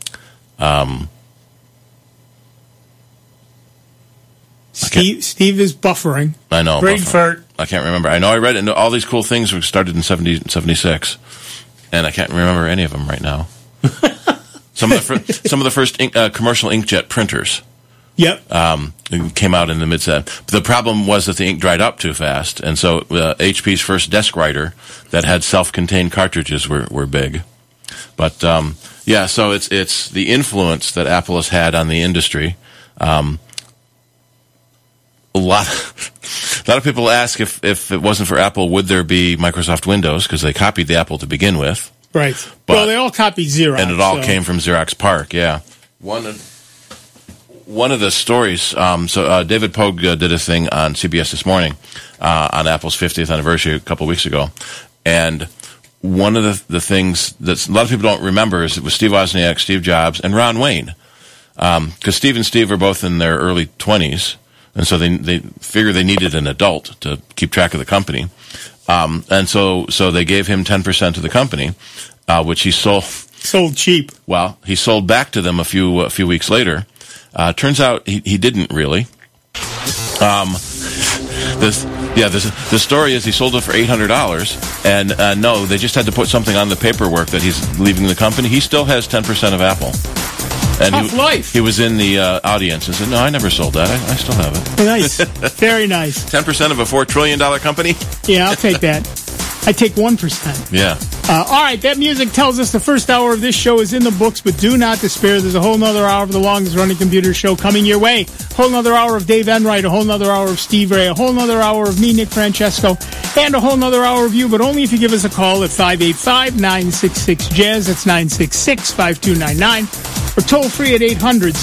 Steve is buffering. I know. Brain fart. I can't remember. I know I read it, and all these cool things were started in 76, and I can't remember any of them right now. Some of the first commercial inkjet printers. Yep. Came out in the mid-70s. The problem was that the ink dried up too fast, and so HP's first desk writer that had self-contained cartridges were big. But so it's the influence that Apple has had on the industry. A lot of people ask if it wasn't for Apple, would there be Microsoft Windows? Because they copied the Apple to begin with. Right. Well, they all copied Xerox. And it all came from Xerox PARC, yeah. One of the stories, David Pogue did a thing on CBS This Morning on Apple's 50th anniversary a couple weeks ago. And one of the things that a lot of people don't remember is it was Steve Wozniak, Steve Jobs, and Ron Wayne. Because Steve and Steve are both in their early 20s. And so they figured they needed an adult to keep track of the company. And so they gave him 10% of the company, which he sold cheap. Well, he sold back to them a few weeks later. Turns out he didn't really. The story is he sold it for $800, and no, they just had to put something on the paperwork that he's leaving the company. He still has 10% of Apple. And Tough life. He was in the audience and said, "No, I never sold that. I still have it." Nice, very nice. 10% of a $4 trillion company. Yeah, I'll take that. I take 1%. Yeah. All right, that music tells us the first hour of this show is in the books, but do not despair. There's a whole nother hour of the longest running computer show coming your way. A whole nother hour of Dave Enright, a whole nother hour of Steve Ray, a whole nother hour of me, Nick Francesco, and a whole nother hour of you, but only if you give us a call at 585-966-JAZZ. That's 966-5299. Or toll free at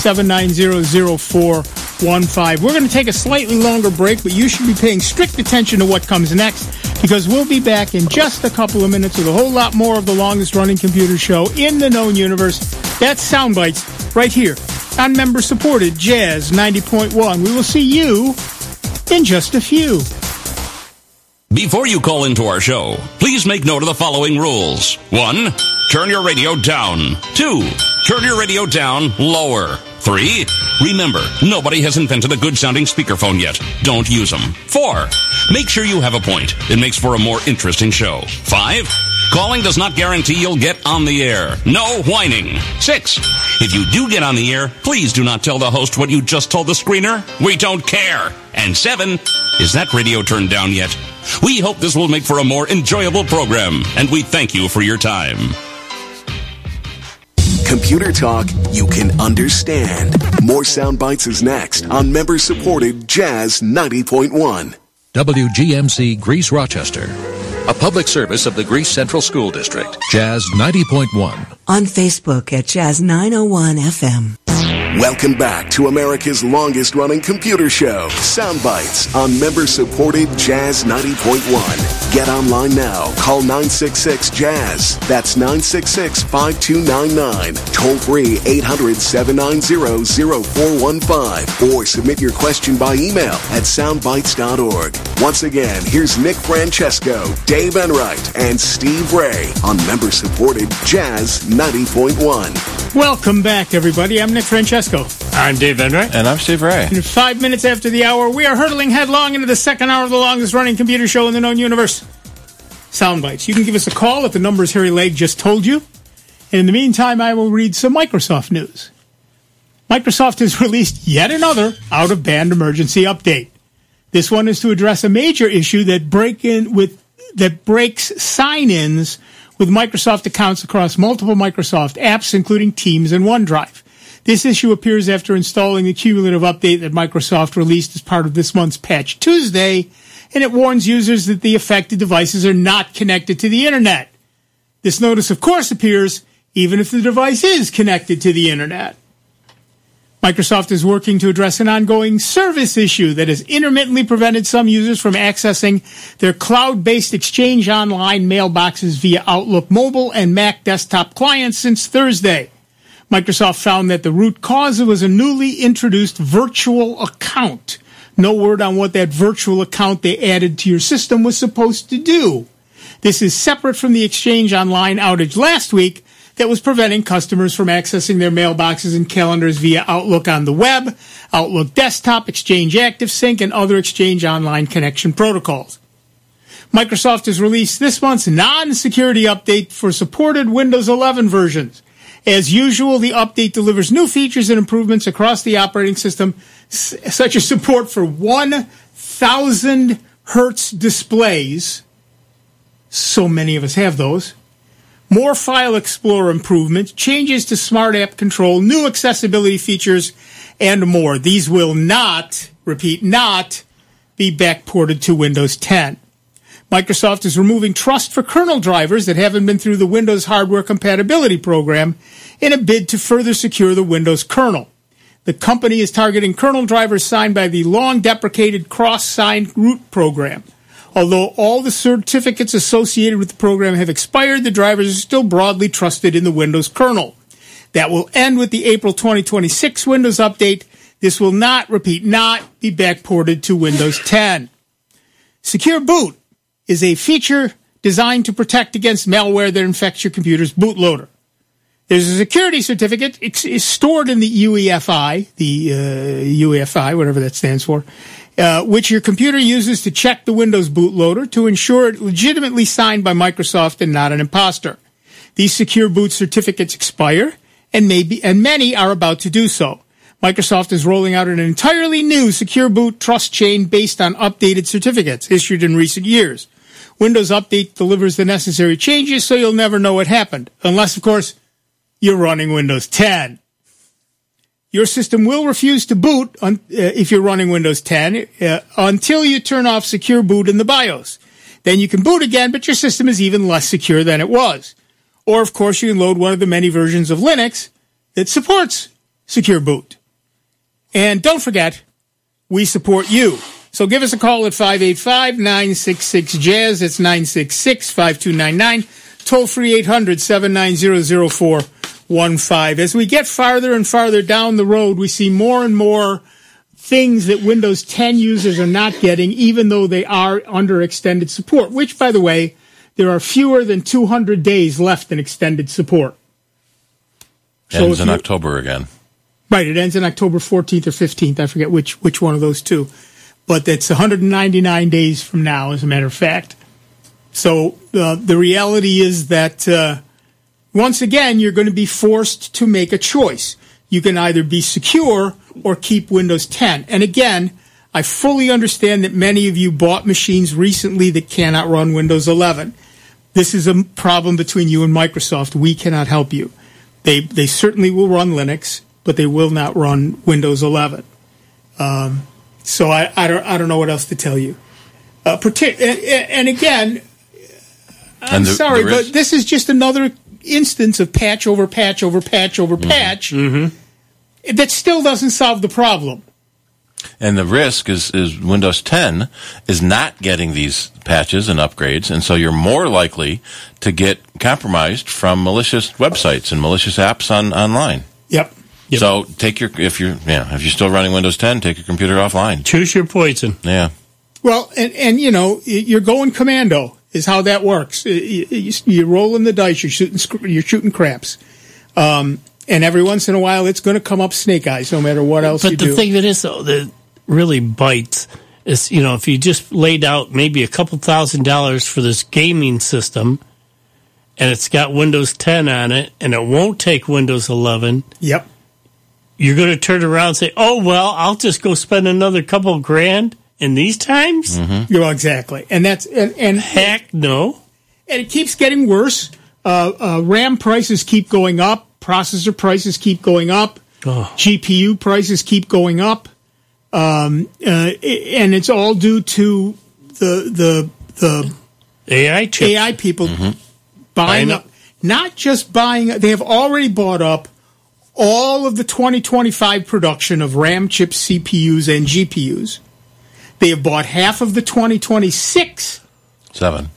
800-790-0415. We're going to take a slightly longer break, but you should be paying strict attention to what comes next, because we'll be back in just a couple of minutes with a whole lot more of the longest running computer show in the known universe. That's Soundbites right here on member-supported Jazz 90.1. We will see you in just a few. Before you call into our show, please make note of the following rules. 1, turn your radio down. 2, turn your radio down lower. 3, remember, nobody has invented a good-sounding speakerphone yet. Don't use them. 4, make sure you have a point. It makes for a more interesting show. 5, calling does not guarantee you'll get on the air. No whining. 6, if you do get on the air, please do not tell the host what you just told the screener. We don't care. And 7, is that radio turned down yet? We hope this will make for a more enjoyable program, and we thank you for your time. Computer talk you can understand. More Sound Bites is next on member-supported Jazz 90.1. WGMC Greece Rochester, a public service of the Greece Central School District. Jazz 90.1. On Facebook at Jazz 901 FM. Welcome back to America's longest-running computer show, Sound Bites, on member-supported Jazz 90.1. Get online now. Call 966-JAZZ. That's 966-5299. Toll-free 800-790-0415. Or submit your question by email at soundbites.org. Once again, here's Nick Francesco, Dave Enright, and Steve Ray on member-supported Jazz 90.1. Welcome back, everybody. I'm Nick Francesco. I'm Dave Enright. And I'm Steve Ray. And 5 minutes after the hour, we are hurtling headlong into the second hour of the longest running computer show in the known universe, Soundbites. You can give us a call at the numbers Harry Legg just told you. And in the meantime, I will read some Microsoft news. Microsoft has released yet another out-of-band emergency update. This one is to address a major issue that breaks sign-ins with Microsoft accounts across multiple Microsoft apps, including Teams and OneDrive. This issue appears after installing the cumulative update that Microsoft released as part of this month's Patch Tuesday, and it warns users that the affected devices are not connected to the Internet. This notice, of course, appears even if the device is connected to the Internet. Microsoft is working to address an ongoing service issue that has intermittently prevented some users from accessing their cloud-based Exchange Online mailboxes via Outlook mobile and Mac desktop clients since Thursday. Microsoft found that the root cause was a newly introduced virtual account. No word on what that virtual account they added to your system was supposed to do. This is separate from the Exchange Online outage last week that was preventing customers from accessing their mailboxes and calendars via Outlook on the web, Outlook desktop, Exchange ActiveSync, and other Exchange Online connection protocols. Microsoft has released this month's non-security update for supported Windows 11 versions. As usual, the update delivers new features and improvements across the operating system, such as support for 1,000 hertz displays. So many of us have those. More File Explorer improvements, changes to Smart App Control, new accessibility features, and more. These will not, repeat, not be backported to Windows 10. Microsoft is removing trust for kernel drivers that haven't been through the Windows Hardware Compatibility Program in a bid to further secure the Windows kernel. The company is targeting kernel drivers signed by the long-deprecated cross-signed root program. Although all the certificates associated with the program have expired, the drivers are still broadly trusted in the Windows kernel. That will end with the April 2026 Windows update. This will not, repeat, not be backported to Windows 10. Secure Boot is a feature designed to protect against malware that infects your computer's bootloader. There's a security certificate. It's stored in the UEFI, whatever that stands for, which your computer uses to check the Windows bootloader to ensure it legitimately signed by Microsoft and not an imposter. These secure boot certificates expire, and many are about to do so. Microsoft is rolling out an entirely new secure boot trust chain based on updated certificates issued in recent years. Windows Update delivers the necessary changes, so you'll never know what happened. Unless, of course, you're running Windows 10. Your system will refuse to boot if you're running Windows 10 until you turn off Secure Boot in the BIOS. Then you can boot again, but your system is even less secure than it was. Or, of course, you can load one of the many versions of Linux that supports Secure Boot. And don't forget, we support you. So give us a call at 585-966-JAZZ. It's 966-5299. Toll free 800-790-0415. As we get farther and farther down the road, we see more and more things that Windows 10 users are not getting, even though they are under extended support, which, by the way, there are fewer than 200 days left in extended support. Ends in October again. Right, it ends in October 14th or 15th. I forget which one of those two. But it's 199 days from now, as a matter of fact. So the reality is that, once again, you're going to be forced to make a choice. You can either be secure or keep Windows 10. And again, I fully understand that many of you bought machines recently that cannot run Windows 11. This is a problem between you and Microsoft. We cannot help you. They certainly will run Linux, but they will not run Windows 11. So I don't know what else to tell you. And again, I'm sorry, but this is just another instance of patch over patch over patch over patch that still doesn't solve the problem. And the risk is Windows 10 is not getting these patches and upgrades, and so you're more likely to get compromised from malicious websites and malicious apps online. Yep. So if you're still running Windows 10, take your computer offline. Choose your poison. Yeah. Well, and you're going commando is how that works. You're rolling the dice. You're shooting craps. And every once in a while, it's going to come up snake eyes, no matter what else you do. But the thing that is, though, that really bites is, if you just laid out maybe a couple $1,000s for this gaming system, and it's got Windows 10 on it, and it won't take Windows 11. Yep. You're going to turn around and say, "Oh well, I'll just go spend another couple grand in these times." Yeah, exactly, and that's and heck no. And it keeps getting worse. RAM prices keep going up. Processor prices keep going up. GPU prices keep going up, and it's all due to the AI chips. AI people buying up. Not just buying; they have already bought up all of the 2025 production of RAM chips, CPUs, and GPUs. They have bought half of the 2026 7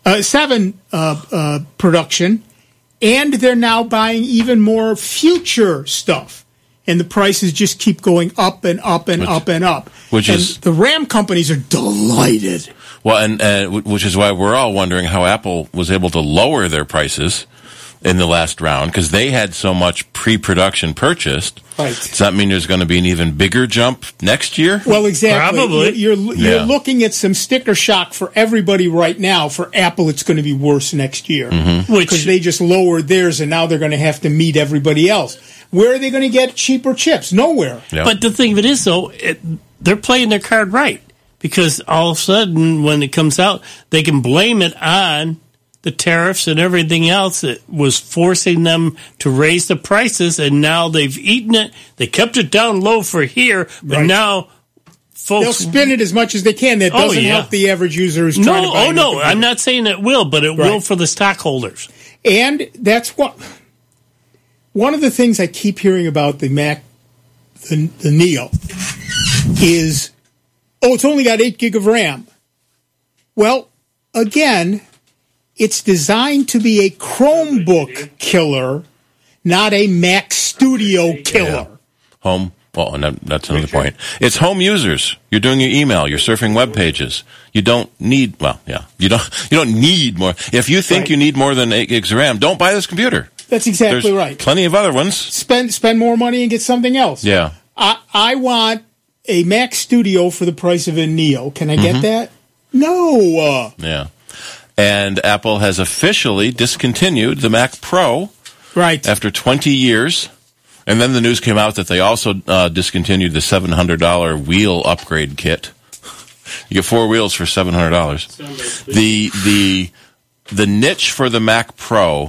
production, and they're now buying even more future stuff. And the prices just keep going up and up and up and up. The RAM companies are delighted. Well, and which is why we're all wondering how Apple was able to lower their prices in the last round, because they had so much pre-production purchased. Right. Does that mean there's going to be an even bigger jump next year? Well, exactly. Probably. You're looking at some sticker shock for everybody right now. For Apple, it's going to be worse next year. Because they just lowered theirs, and now they're going to have to meet everybody else. Where are they going to get cheaper chips? Nowhere. Yep. But the thing of it is, though, they're playing their card right. Because all of a sudden, when it comes out, they can blame it on the tariffs and everything else that was forcing them to raise the prices, and now they've eaten it. They kept it down low for here, but now folks... They'll spin it as much as they can. That doesn't help the average user who's trying to buy it. No, I'm not saying it will, but it will for the stockholders. And that's what... One of the things I keep hearing about the Mac, the Neo, is, it's only got 8 gig of RAM. Well, again... It's designed to be a Chromebook killer, not a Mac Studio killer. Yeah. Home. Well, and that's another point. It's home users. You're doing your email. You're surfing web pages. You don't need. Well, yeah. You don't need more. If you think you need more than 8 gigs of RAM, don't buy this computer. That's exactly There's right. Plenty of other ones. Spend more money and get something else. Yeah. I want a Mac Studio for the price of a Neo. Can I get that? No. Yeah. And Apple has officially discontinued the Mac Pro after 20 years. And then the news came out that they also discontinued the $700 wheel upgrade kit. You get 4 wheels for $700. The niche for the Mac Pro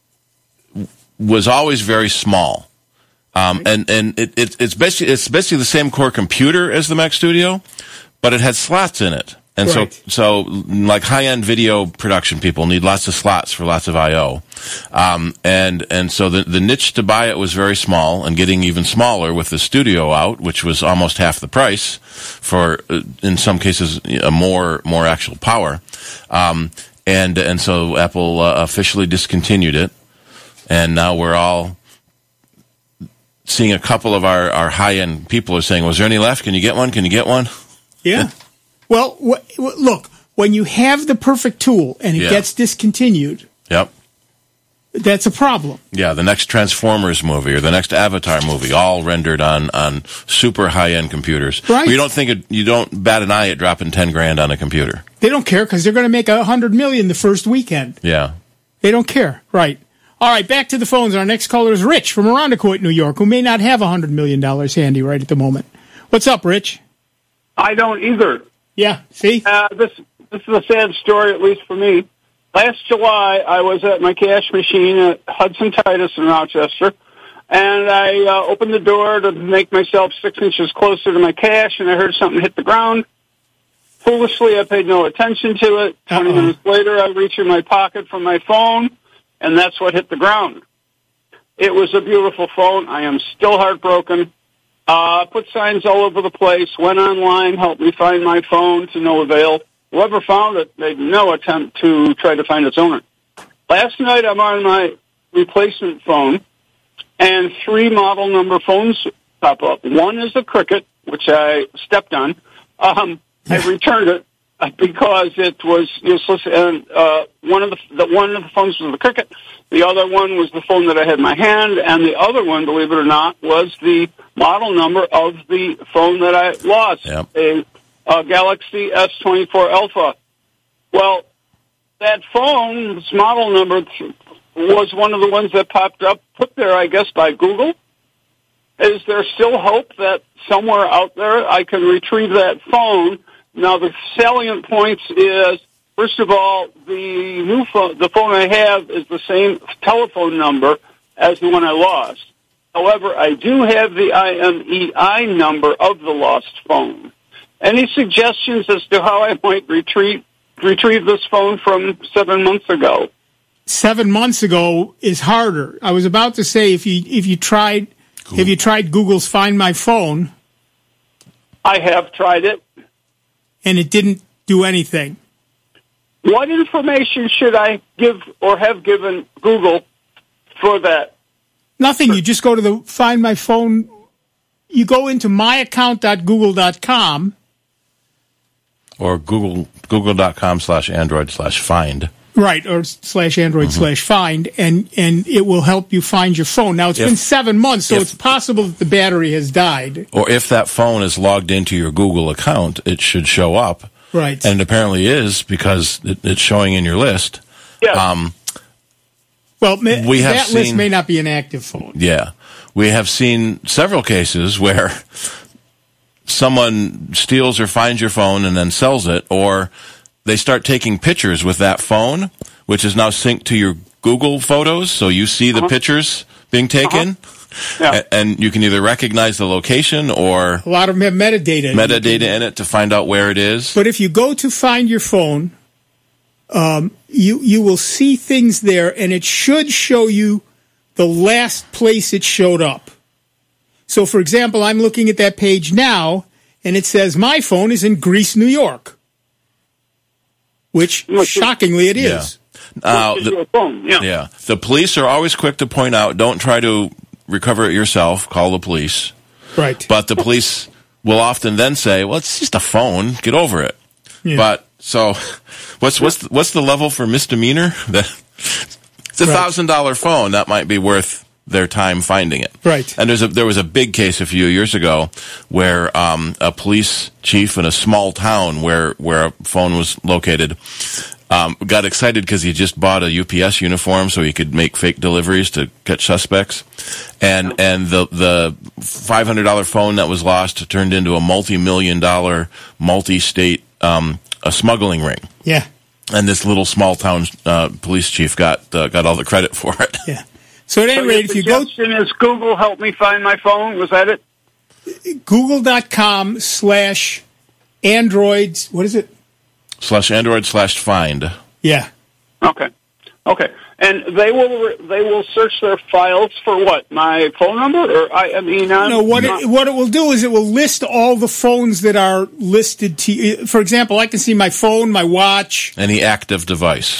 was always very small. And it's basically the same core computer as the Mac Studio, but it had slots in it. And so like high-end video production people need lots of slots for lots of I/O. And so the niche to buy it was very small and getting even smaller with the Studio out, which was almost half the price for, in some cases, more actual power. And so Apple officially discontinued it. And now we're all seeing a couple of our high-end people are saying, was there any left? Can you get one? Can you get one? Yeah. Well, look, when you have the perfect tool and it gets discontinued, that's a problem. Yeah, the next Transformers movie or the next Avatar movie, all rendered on super high-end computers. Right. You don't bat an eye at dropping $10,000 on a computer. They don't care because they're going to make $100 million the first weekend. Yeah. They don't care. Right. All right, back to the phones. Our next caller is Rich from Irondequoit, New York, who may not have $100 million handy right at the moment. What's up, Rich? I don't either. Yeah, see? This is a sad story, at least for me. Last July, I was at my cash machine at Hudson Titus in Rochester, and I opened the door to make myself 6 inches closer to my cash, and I heard something hit the ground. Foolishly, I paid no attention to it. 20 minutes later, I reach in my pocket for my phone, and that's what hit the ground. It was a beautiful phone. I am still heartbroken. Put signs all over the place, went online, helped me find my phone to no avail. Whoever found it made no attempt to try to find its owner. Last night, I'm on my replacement phone, and 3 model number phones pop up. One is a Cricket, which I stepped on. I returned it because it was useless, and one of the phones was the Cricket. The other one was the phone that I had in my hand, and the other one, believe it or not, was the model number of the phone that I lost, a Galaxy S24 Alpha. Well, that phone's model number was one of the ones that popped up, put there, I guess, by Google. Is there still hope that somewhere out there I can retrieve that phone? Now, the salient points is, first of all, the new phone, the phone I have is the same telephone number as the one I lost. However, I do have the IMEI number of the lost phone. Any suggestions as to how I might retrieve this phone from 7 months ago? 7 months ago is harder. I was about to say if you tried Google's Find My Phone. I have tried it. And it didn't do anything. What information should I give or have given Google for that? Nothing. You just go to the Find My Phone. You go into myaccount.google.com. Or google.com/android/find. Right, or /android/find, and it will help you find your phone. Now, it's been 7 months, so it's possible that the battery has died. Or if that phone is logged into your Google account, it should show up. Right. And it apparently is because it's showing in your list. Yeah. That list may not be an active phone. Yeah. We have seen several cases where someone steals or finds your phone and then sells it, or they start taking pictures with that phone, which is now synced to your Google Photos, so you see the pictures being taken. Yeah. And you can either recognize the location or... A lot of them have metadata in it to find out where it is. But if you go to find your phone, you will see things there, and it should show you the last place it showed up. So, for example, I'm looking at that page now, and it says my phone is in Greece, New York. Which, shockingly, it is. The police are always quick to point out, don't try to recover it yourself, call the police. Right. But the police will often then say, well, it's just a phone, get over it. Yeah. But, so, what's the level for misdemeanor? It's a $1,000 phone, that might be worth their time finding it. Right. And there was a big case a few years ago where a police chief in a small town where a phone was located got excited because he just bought a UPS uniform so he could make fake deliveries to catch suspects. And the $500 phone that was lost turned into a multi-million-dollar, multi-state a smuggling ring. Yeah. And this little small-town police chief got all the credit for it. Yeah. So at any rate, if you go... is Google help me find my phone? Was that it? Google.com/Androids... What is it? /Android/find. Yeah. Okay. And they will search their files for what? My phone number, or what it will do is it will list all the phones that are listed to. For example, I can see my phone, my watch, any active device.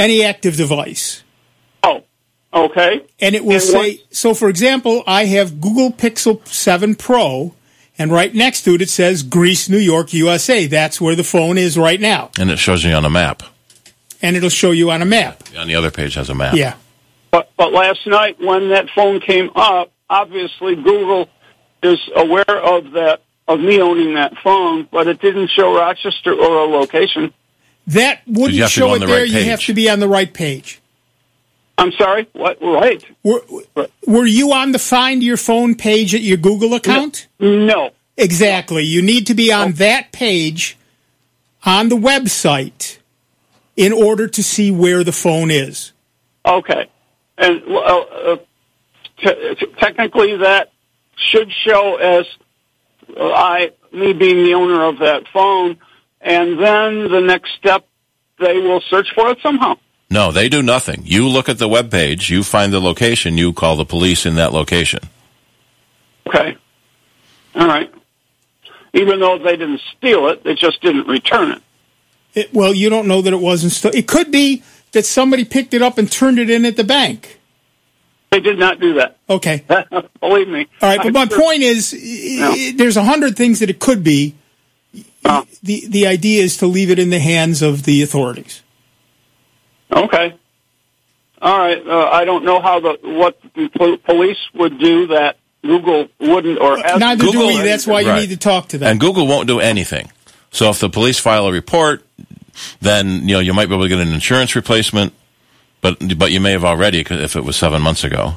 Oh, okay. And it will say. So, for example, I have Google Pixel 7 Pro. And right next to it, it says Greece, New York, USA. That's where the phone is right now. And it shows you on a map. And it'll show you on a map. On the other page has a map. Yeah. But last night when that phone came up, obviously Google is aware of me owning that phone, but it didn't show Rochester or a location. That wouldn't show it there. You have to be on the right page. I'm sorry? What? Right. Were you on the Find Your Phone page at your Google account? No. Exactly. You need to be on that page on the website in order to see where the phone is. Okay. And technically that should show as me being the owner of that phone, and then the next step, they will search for it somehow. No, they do nothing. You look at the web page, you find the location, you call the police in that location. Okay. All right. Even though they didn't steal it, they just didn't return it. Well, you don't know that it wasn't stolen. It could be that somebody picked it up and turned it in at the bank. They did not do that. Okay. Believe me. All right, but my point is, there's 100 things that it could be. The idea is to leave it in the hands of the authorities. Okay. All right. I don't know what the police would do that Google wouldn't, or neither do we. That's why you need to talk to them. And Google won't do anything. So if the police file a report, then you might be able to get an insurance replacement, but you may have already if it was 7 months ago.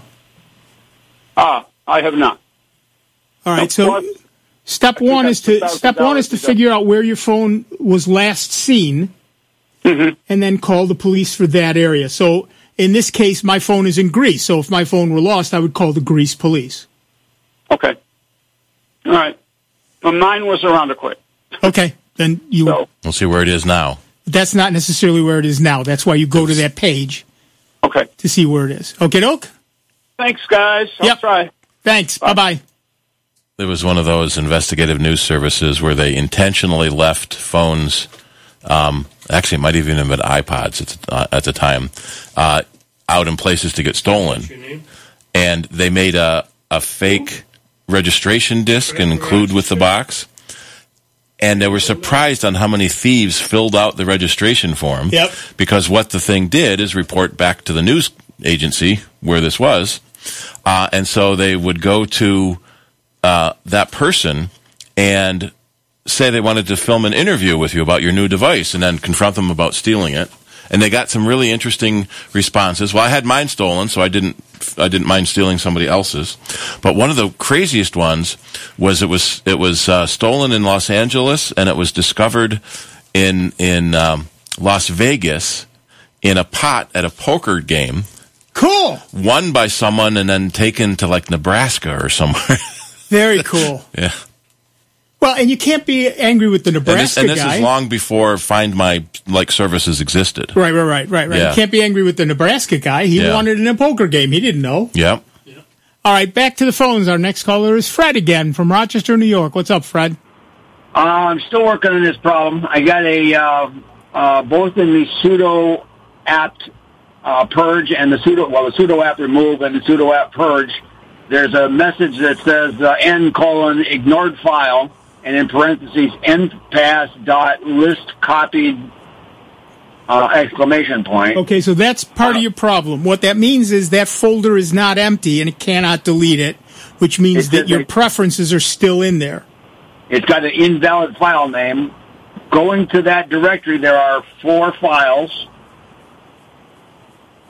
I have not. All right. So step one is to figure out where your phone was last seen. Mm-hmm. And then call the police for that area. So in this case, my phone is in Greece. So if my phone were lost, I would call the Greece police. Okay. All right. Well, mine was around a quick. Okay. Then we'll see where it is now. That's not necessarily where it is now. That's why you go to that page. Okay. To see where it is. Okay, doke? Thanks, guys. I'll try. Thanks. Bye-bye. There was one of those investigative news services where they intentionally left phones. Actually, it might even have been iPods at the time, out in places to get stolen. And they made a fake registration disc and include with the box. And they were surprised on how many thieves filled out the registration form. Yep. Because what the thing did is report back to the news agency where this was. And so they would go to that person and say they wanted to film an interview with you about your new device and then confront them about stealing it. And they got some really interesting responses. Well, I had mine stolen, so I didn't mind stealing somebody else's. But one of the craziest ones was it was stolen in Los Angeles, and it was discovered in Las Vegas in a pot at a poker game. Cool. Won by someone and then taken to like Nebraska or somewhere. Very cool. Yeah. Well, and you can't be angry with the Nebraska and this guy. is long before Find My services existed. Right. Yeah. You can't be angry with the Nebraska guy. He wanted in a poker game. He didn't know. Yep. All right, back to the phones. Our next caller is Fred again from Rochester, New York. What's up, Fred? I'm still working on this problem. I got both in the sudo app purge and the sudo app remove and the sudo app purge. There's a message that says ignored file, and in parentheses, npass.list copied, exclamation point. Okay, so that's part of your problem. What that means is that folder is not empty and it cannot delete it, which means that your preferences are still in there. It's got an invalid file name. Going to that directory, there are 4 files.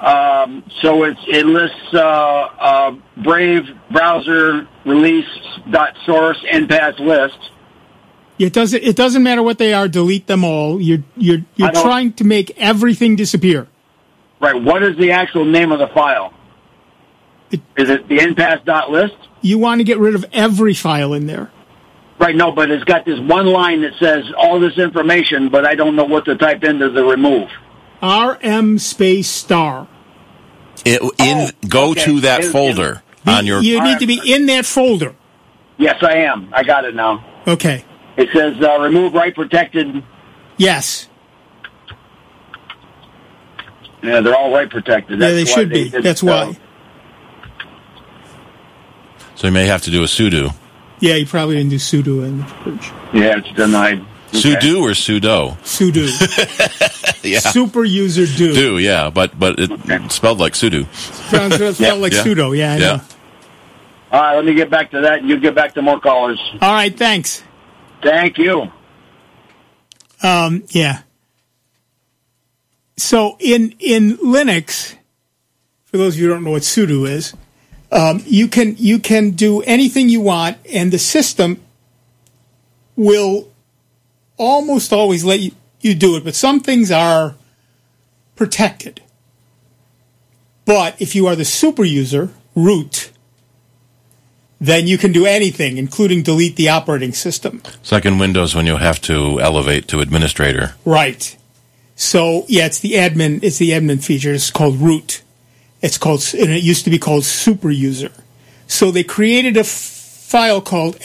So it lists Brave browser release.source NPAS list. It doesn't matter what they are. Delete them all. You're trying to make everything disappear. Right. What is the actual name of the file? Is it the npass.list? You want to get rid of every file in there. Right. No, but it's got this one line that says all this information, but I don't know what to type into the remove. RM space star. Go to that folder on your. You need to be in that folder. Yes, I am. I got it now. Okay. It says remove write protected. Yes. Yeah, they're all write protected. That's they should be. That's why. So you may have to do a sudo. Yeah, you probably didn't do sudo in the purge. Yeah, it's denied. Okay. Sudo or sudo? Sudo. Yeah. Super user do. Do, yeah, but it's spelled like sudo. Spelled like sudo, yeah, I know. All right, let me get back to that, and you get back to more callers. All right, thanks. Thank you. Yeah. So in Linux, for those of you who don't know what sudo is, you can do anything you want, and the system will almost always let you do it, but some things are protected. But if you are the super user, root, then you can do anything, including delete the operating system. It's like in Windows when you have to elevate to administrator. Right. So yeah, it's the admin feature. It's called root. And it used to be called super user. So they created a file called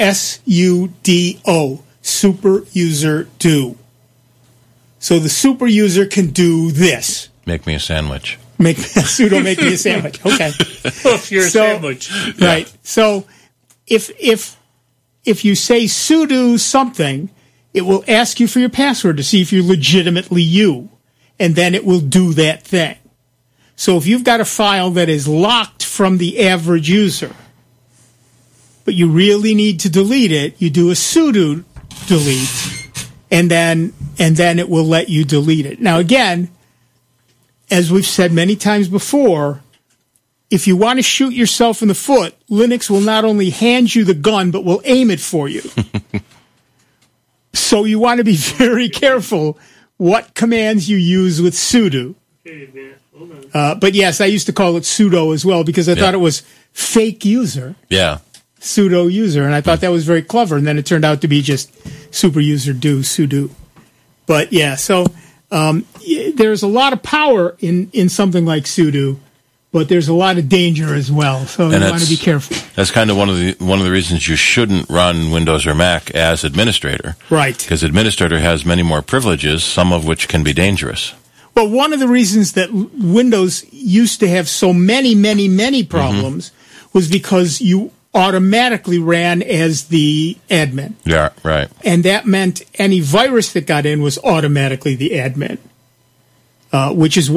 sudo, super user do. So the super user can do this. Make me a sandwich. Sudo make me a sandwich. Okay. You're a sandwich. Right. Yeah. So if you say sudo something, it will ask you for your password to see if you're legitimately you, and then it will do that thing. So if you've got a file that is locked from the average user, but you really need to delete it, you do a sudo delete, and then it will let you delete it. Now again, as we've said many times before, if you want to shoot yourself in the foot, Linux will not only hand you the gun, but will aim it for you. So you want to be very careful what commands you use with sudo. But yes, I used to call it sudo as well because I thought it was fake user. Yeah. Sudo user, and I thought that was very clever, and then it turned out to be just super user do, sudo. But yeah, so there's a lot of power in something like sudo, but there's a lot of danger as well, so you want to be careful. That's kind of one of the reasons you shouldn't run Windows or Mac as administrator. Right. Because administrator has many more privileges, some of which can be dangerous. Well, one of the reasons that Windows used to have so many problems was because you automatically ran as the admin. Yeah, right. And that meant any virus that got in was automatically the admin, which is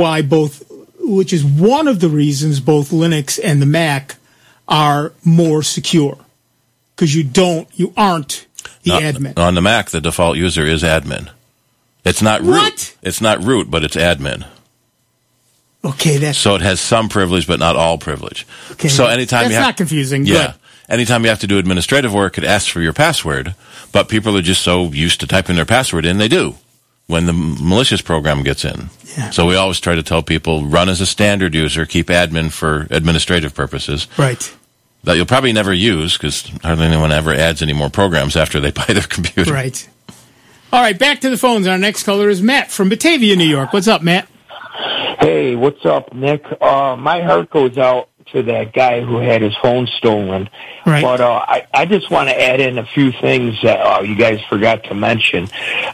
one of the reasons both Linux and the Mac are more secure, because you aren't the admin. On the Mac, the default user is admin. It's not root. What? It's not root, but it's admin. Okay, so it has some privilege, but not all privilege. Okay, so anytime that's not confusing. Yeah. Good. Anytime you have to do administrative work, it asks for your password, but people are just so used to typing their password in, they do when the malicious program gets in. Yeah. So we always try to tell people, run as a standard user, keep admin for administrative purposes. Right. That you'll probably never use, because hardly anyone ever adds any more programs after they buy their computer. Right. All right, back to the phones. Our next caller is Matt from Batavia, New York. What's up, Matt? Hey, what's up, Nick? My heart goes out to that guy who had his phone stolen. Right. But I just want to add in a few things that you guys forgot to mention.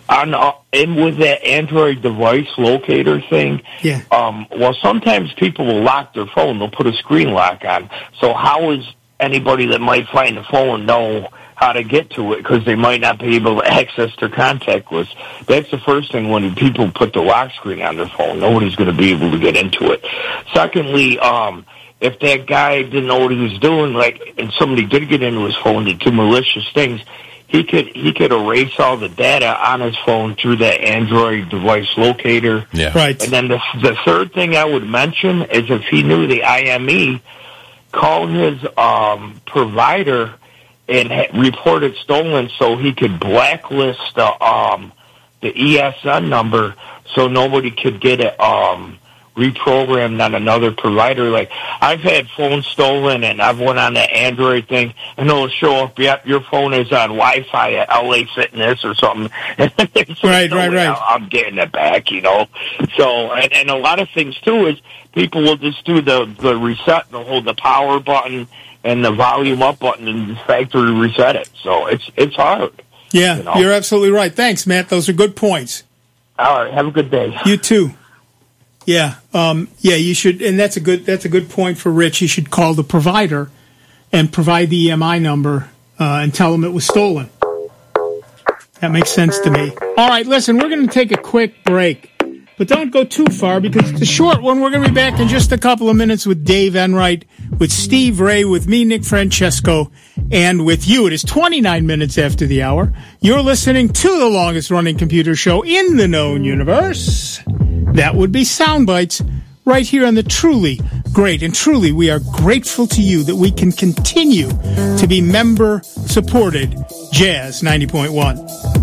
With that Android device locator thing, yeah. Well, sometimes people will lock their phone. They'll put a screen lock on. So how is anybody that might find the phone know how to get to it, because they might not be able to access their contact list? That's the first thing. When people put the lock screen on their phone, nobody's going to be able to get into it. Secondly, if that guy didn't know what he was doing, and somebody did get into his phone to do malicious things, he could erase all the data on his phone through the Android device locator. Yeah. Right. And then the third thing I would mention is if he knew the IME, call his provider and report it stolen so he could blacklist the ESN number so nobody could get it reprogrammed on another provider. Like, I've had phones stolen, and I've went on the Android thing, and it'll show up, yep, your phone is on Wi-Fi at LA Fitness or something. Right. I'm getting it back, you know. So, and a lot of things, too, is people will just do the reset. They'll hold the power button and the volume up button and factory reset it. So it's hard. Yeah, you know? You're absolutely right. Thanks, Matt. Those are good points. All right. Have a good day. You too. Yeah. You should, and that's a good point for Rich. You should call the provider and provide the EMI number and tell them it was stolen. That makes sense to me. All right, listen, we're going to take a quick break, but don't go too far because it's a short one. We're going to be back in just a couple of minutes with Dave Enright, with Steve Ray, with me, Nick Francesco, and with you. It is 29 minutes after the hour. You're listening to the longest running computer show in the known universe. That would be Soundbites, right here on the truly great, and truly we are grateful to you that we can continue to be member-supported Jazz 90.1.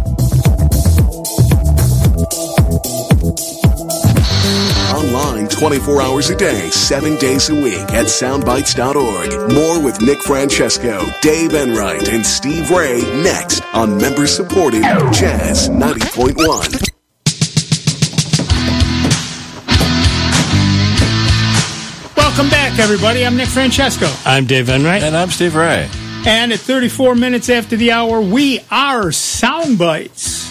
Online 24 hours a day, 7 days a week at soundbites.org. More with Nick Francesco, Dave Enright, and Steve Ray next on member-supported Jazz 90.1. Welcome back, everybody. I'm Nick Francesco. I'm Dave Enright. And I'm Steve Ray. And at 34 minutes after the hour, we are Soundbites.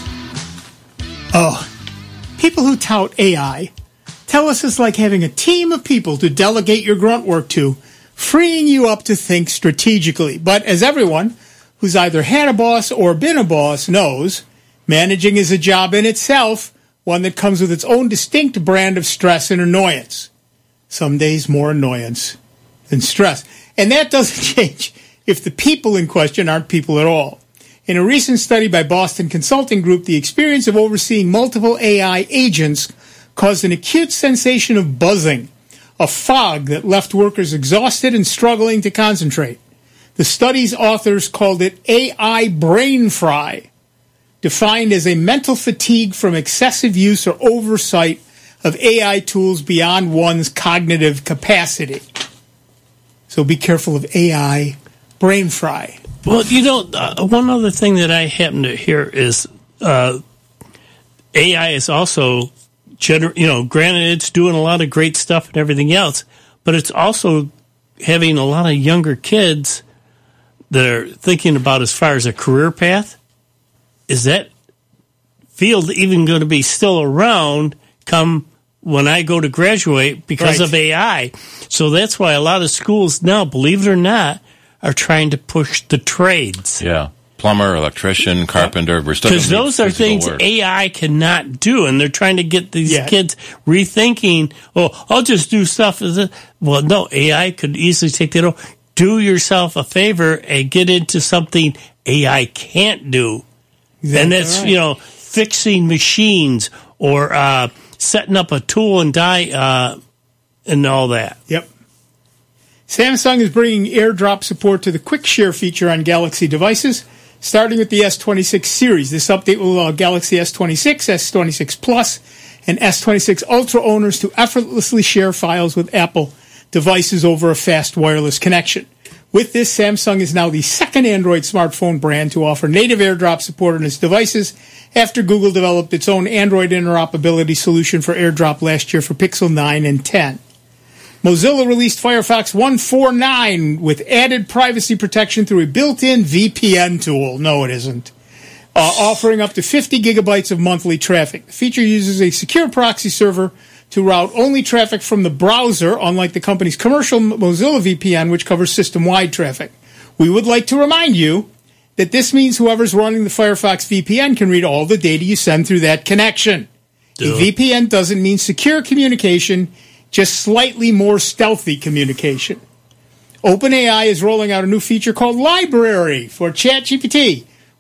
Oh, people who tout AI tell us it's like having a team of people to delegate your grunt work to, freeing you up to think strategically. But as everyone who's either had a boss or been a boss knows, managing is a job in itself, one that comes with its own distinct brand of stress and annoyance. Some days more annoyance than stress. And that doesn't change if the people in question aren't people at all. In a recent study by Boston Consulting Group, the experience of overseeing multiple AI agents caused an acute sensation of buzzing, a fog that left workers exhausted and struggling to concentrate. The study's authors called it AI brain fry, defined as a mental fatigue from excessive use or oversight of AI tools beyond one's cognitive capacity. So be careful of AI brain fry. Well, you know, one other thing that I happen to hear is AI is also, granted it's doing a lot of great stuff and everything else, but it's also having a lot of younger kids that are thinking about as far as a career path. Is that field even going to be still around come when I go to graduate because of AI? So that's why a lot of schools now, believe it or not, are trying to push the trades. Yeah. Plumber, electrician, carpenter. We're still because those are things work. AI cannot do, and they're trying to get these kids rethinking, I'll just do stuff. Well, no, AI could easily take that over. Do yourself a favor and get into something AI can't do. Exactly. And that's, fixing machines or setting up a tool and die and all that. Yep. Samsung is bringing AirDrop support to the Quick Share feature on Galaxy devices, starting with the S26 series. This update will allow Galaxy S26, S26 Plus, and S26 Ultra owners to effortlessly share files with Apple devices over a fast wireless connection. With this, Samsung is now the second Android smartphone brand to offer native AirDrop support on its devices after Google developed its own Android interoperability solution for AirDrop last year for Pixel 9 and 10. Mozilla released Firefox 149 with added privacy protection through a built-in VPN tool. No, it isn't. Offering up to 50 gigabytes of monthly traffic. The feature uses a secure proxy server to route only traffic from the browser, unlike the company's commercial Mozilla VPN, which covers system-wide traffic. We would like to remind you that this means whoever's running the Firefox VPN can read all the data you send through that connection. A VPN doesn't mean secure communication, just slightly more stealthy communication. OpenAI is rolling out a new feature called Library for ChatGPT,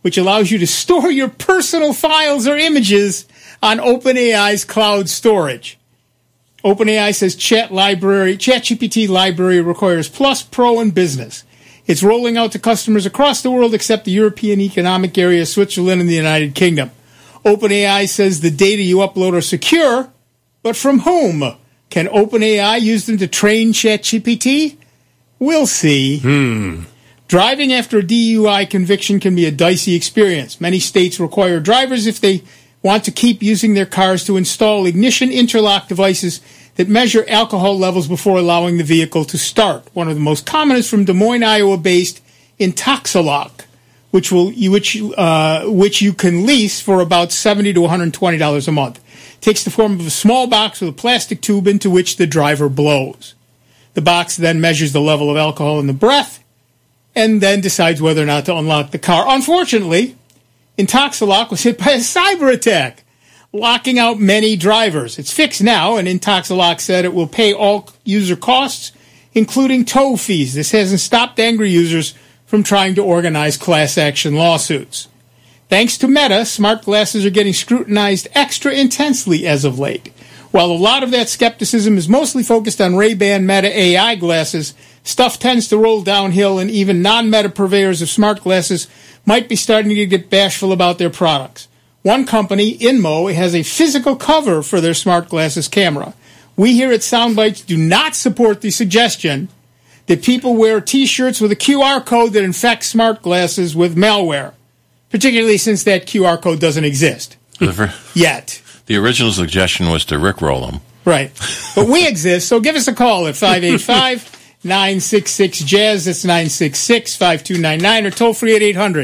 which allows you to store your personal files or images on OpenAI's cloud storage. OpenAI says ChatGPT library requires Plus, Pro, and Business. It's rolling out to customers across the world except the European Economic Area, Switzerland, and the United Kingdom. OpenAI says the data you upload are secure, but from whom? Can OpenAI use them to train ChatGPT? We'll see. Driving after a DUI conviction can be a dicey experience. Many states require drivers, if they want to keep using their cars, to install ignition interlock devices that measure alcohol levels before allowing the vehicle to start. One of the most common is from Des Moines, Iowa-based Intoxilock, which you can lease for about $70 to $120 a month. It takes the form of a small box with a plastic tube into which the driver blows. The box then measures the level of alcohol in the breath and then decides whether or not to unlock the car. Unfortunately, Intoxilock was hit by a cyber attack, locking out many drivers. It's fixed now, and Intoxilock said it will pay all user costs, including tow fees. This hasn't stopped angry users from trying to organize class action lawsuits. Thanks to Meta, smart glasses are getting scrutinized extra intensely as of late. While a lot of that skepticism is mostly focused on Ray-Ban Meta AI glasses, stuff tends to roll downhill, and even non-Meta purveyors of smart glasses might be starting to get bashful about their products. One company, Inmo, has a physical cover for their smart glasses camera. We here at Soundbites do not support the suggestion that people wear T-shirts with a QR code that infects smart glasses with malware, particularly since that QR code doesn't exist yet. The original suggestion was to rickroll them. Right. But we exist, so give us a call at 585-966-JAZZ. That's 966-5299, or toll free at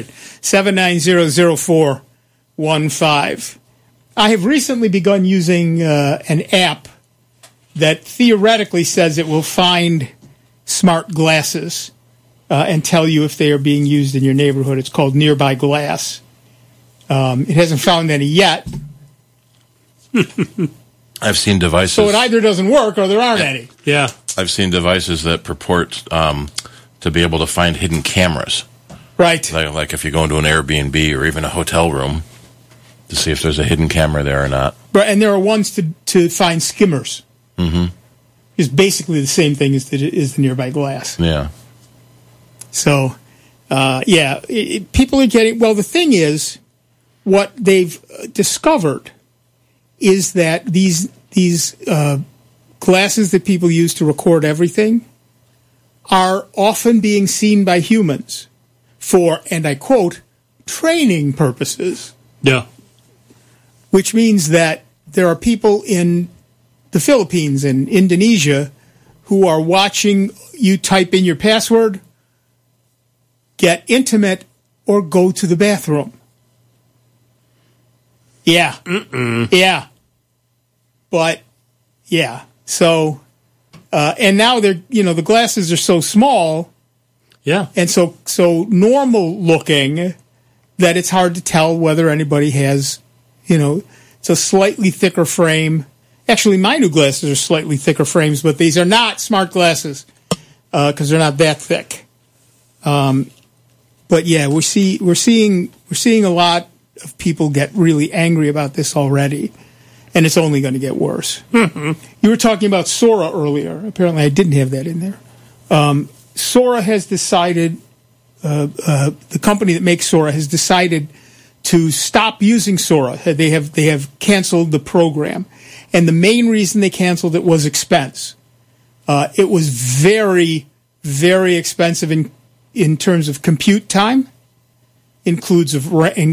800-790-0415. I have recently begun using an app that theoretically says it will find smart glasses and tell you if they are being used in your neighborhood. It's called Nearby Glass. It hasn't found any yet. I've seen devices. So it either doesn't work or there aren't any. Yeah. I've seen devices that purport to be able to find hidden cameras. Right. Like if you go into an Airbnb or even a hotel room to see if there's a hidden camera there or not. Right, and there are ones to find skimmers. Mm-hmm. It's basically the same thing as the Nearby Glass. Yeah. So, people are getting... Well, the thing is, what they've discovered is that these glasses that people use to record everything are often being seen by humans for, and I quote, training purposes. Yeah. Which means that there are people in the Philippines and Indonesia who are watching you type in your password, get intimate, or go to the bathroom. Yeah. Yeah. But, yeah. So, and now they're, the glasses are so small. Yeah. And so normal looking that it's hard to tell whether anybody has, it's a slightly thicker frame. Actually, my new glasses are slightly thicker frames, but these are not smart glasses because they're not that thick. But yeah, we're seeing a lot of people get really angry about this already, and it's only going to get worse. You were talking about Sora earlier. Apparently, I didn't have that in there. Sora has decided, the company that makes Sora has decided to stop using Sora. They have canceled the program, and the main reason they canceled it was expense. It was very, very expensive in terms of compute time. Includes of in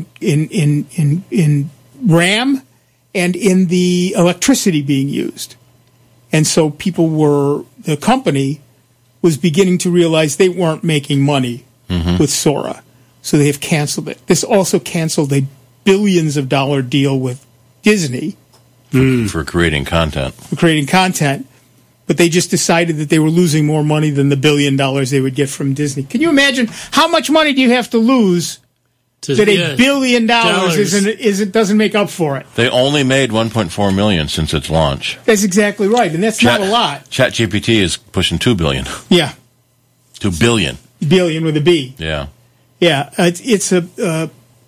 RAM and in the electricity being used, and so the company was beginning to realize they weren't making money with Sora, so they have canceled it. This also canceled a billions of dollar deal with Disney for creating content. But they just decided that they were losing more money than the $1 billion they would get from Disney. Can you imagine how much money do you have to lose that $1 billion doesn't make up for it? They only made $1.4 million since its launch. That's exactly right, and that's not a lot. ChatGPT is pushing $2 billion. Yeah, $2 billion. Billion with a B. Yeah, yeah. It's a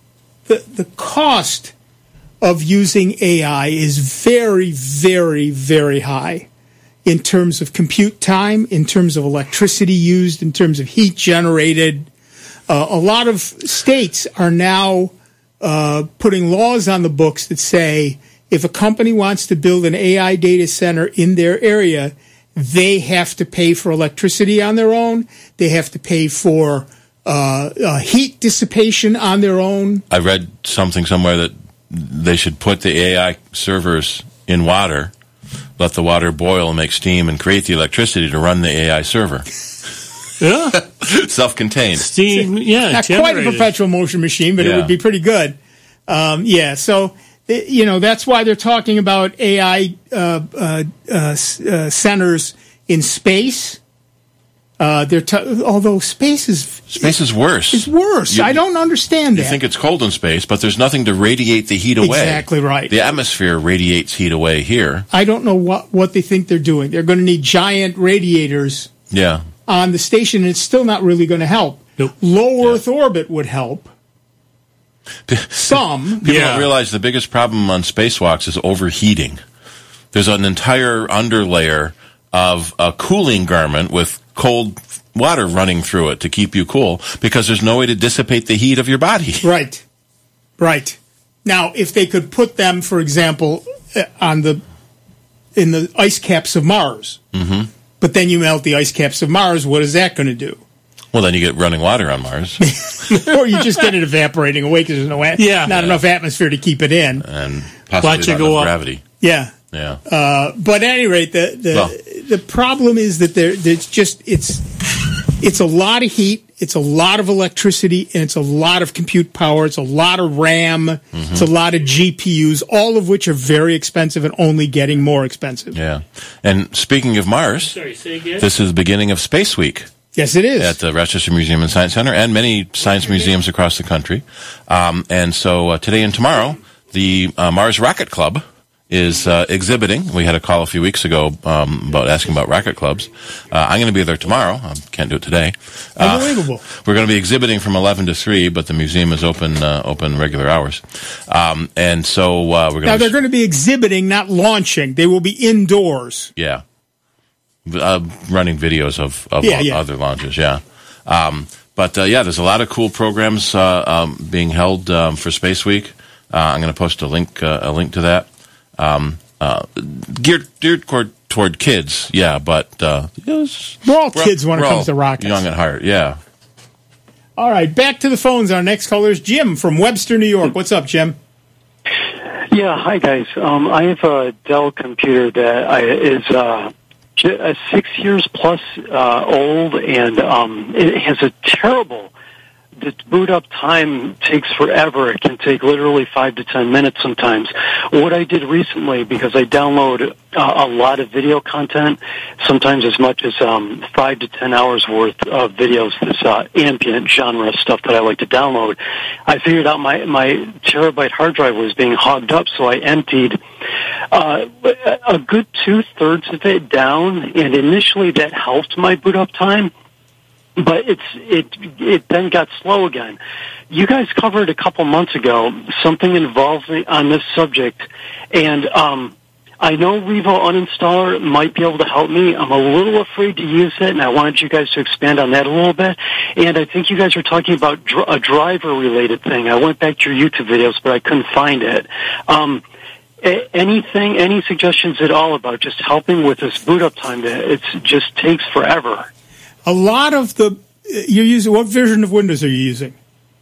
the cost of using AI is very, very, very high in terms of compute time, in terms of electricity used, in terms of heat generated. A lot of states are now putting laws on the books that say if a company wants to build an AI data center in their area, they have to pay for electricity on their own. They have to pay for heat dissipation on their own. I read something somewhere that they should put the AI servers in water, let the water boil and make steam, and create the electricity to run the AI server. Yeah. Self-contained. Steam, yeah. Not quite a perpetual motion machine, but it would be pretty good. So, that's why they're talking about AI centers in space. Although space is worse. It's worse. I don't understand that. You think it's cold in space, but there's nothing to radiate the heat away. Exactly right. The atmosphere radiates heat away here. I don't know what they think they're doing. They're going to need giant radiators on the station, and it's still not really going to help. Nope. Low Earth orbit would help. Some. People don't realize the biggest problem on spacewalks is overheating. There's an entire underlayer of a cooling garment with cold water running through it to keep you cool, because there's no way to dissipate the heat of your body. Right. Now, if they could put them, for example, in the ice caps of Mars, but then you melt the ice caps of Mars, what is that going to do? Well, then you get running water on Mars. Or you just get it evaporating away because there's not enough atmosphere to keep it in. And possibly not enough gravity. Yeah. But at any rate, the problem is that it's a lot of heat, it's a lot of electricity, and it's a lot of compute power. It's a lot of RAM. It's a lot of GPUs, all of which are very expensive and only getting more expensive. Yeah. And speaking of Mars, this is the beginning of Space Week. Yes, it is. At the Rochester Museum and Science Center and many science museums across the country. And so today and tomorrow, the Mars Rocket Club is exhibiting. We had a call a few weeks ago about asking about rocket clubs. I'm going to be there tomorrow. I can't do it today. Unbelievable. We're going to be exhibiting from 11 to 3, but the museum is open regular hours. And so we're going to... Now, they're going to be exhibiting, not launching. They will be indoors. Yeah. Running videos of other launches, But there's a lot of cool programs being held for Space Week. I'm going to post a link to that. Geared toward kids, but we're all kids when it comes to rockets. Young at heart, All right, back to the phones. Our next caller is Jim from Webster, New York. What's up, Jim? Yeah, hi guys. I have a Dell computer that is 6 years plus old, and it has a terrible. The boot up time takes forever. It can take literally 5 to 10 minutes sometimes. What I did recently, because I download a lot of video content, sometimes as much as 5 to 10 hours worth of videos, this ambient genre stuff that I like to download, I figured out my terabyte hard drive was being hogged up, so I emptied a good 2/3 of it down, and initially that helped my boot up time. But it then got slow again. You guys covered a couple months ago something involving on this subject, and I know Revo Uninstaller might be able to help me. I'm a little afraid to use it, and I wanted you guys to expand on that a little bit. And I think you guys were talking about a driver-related thing. I went back to your YouTube videos, but I couldn't find it. Any suggestions at all about just helping with this boot up time? It just takes forever. A lot of you're using, what version of Windows are you using?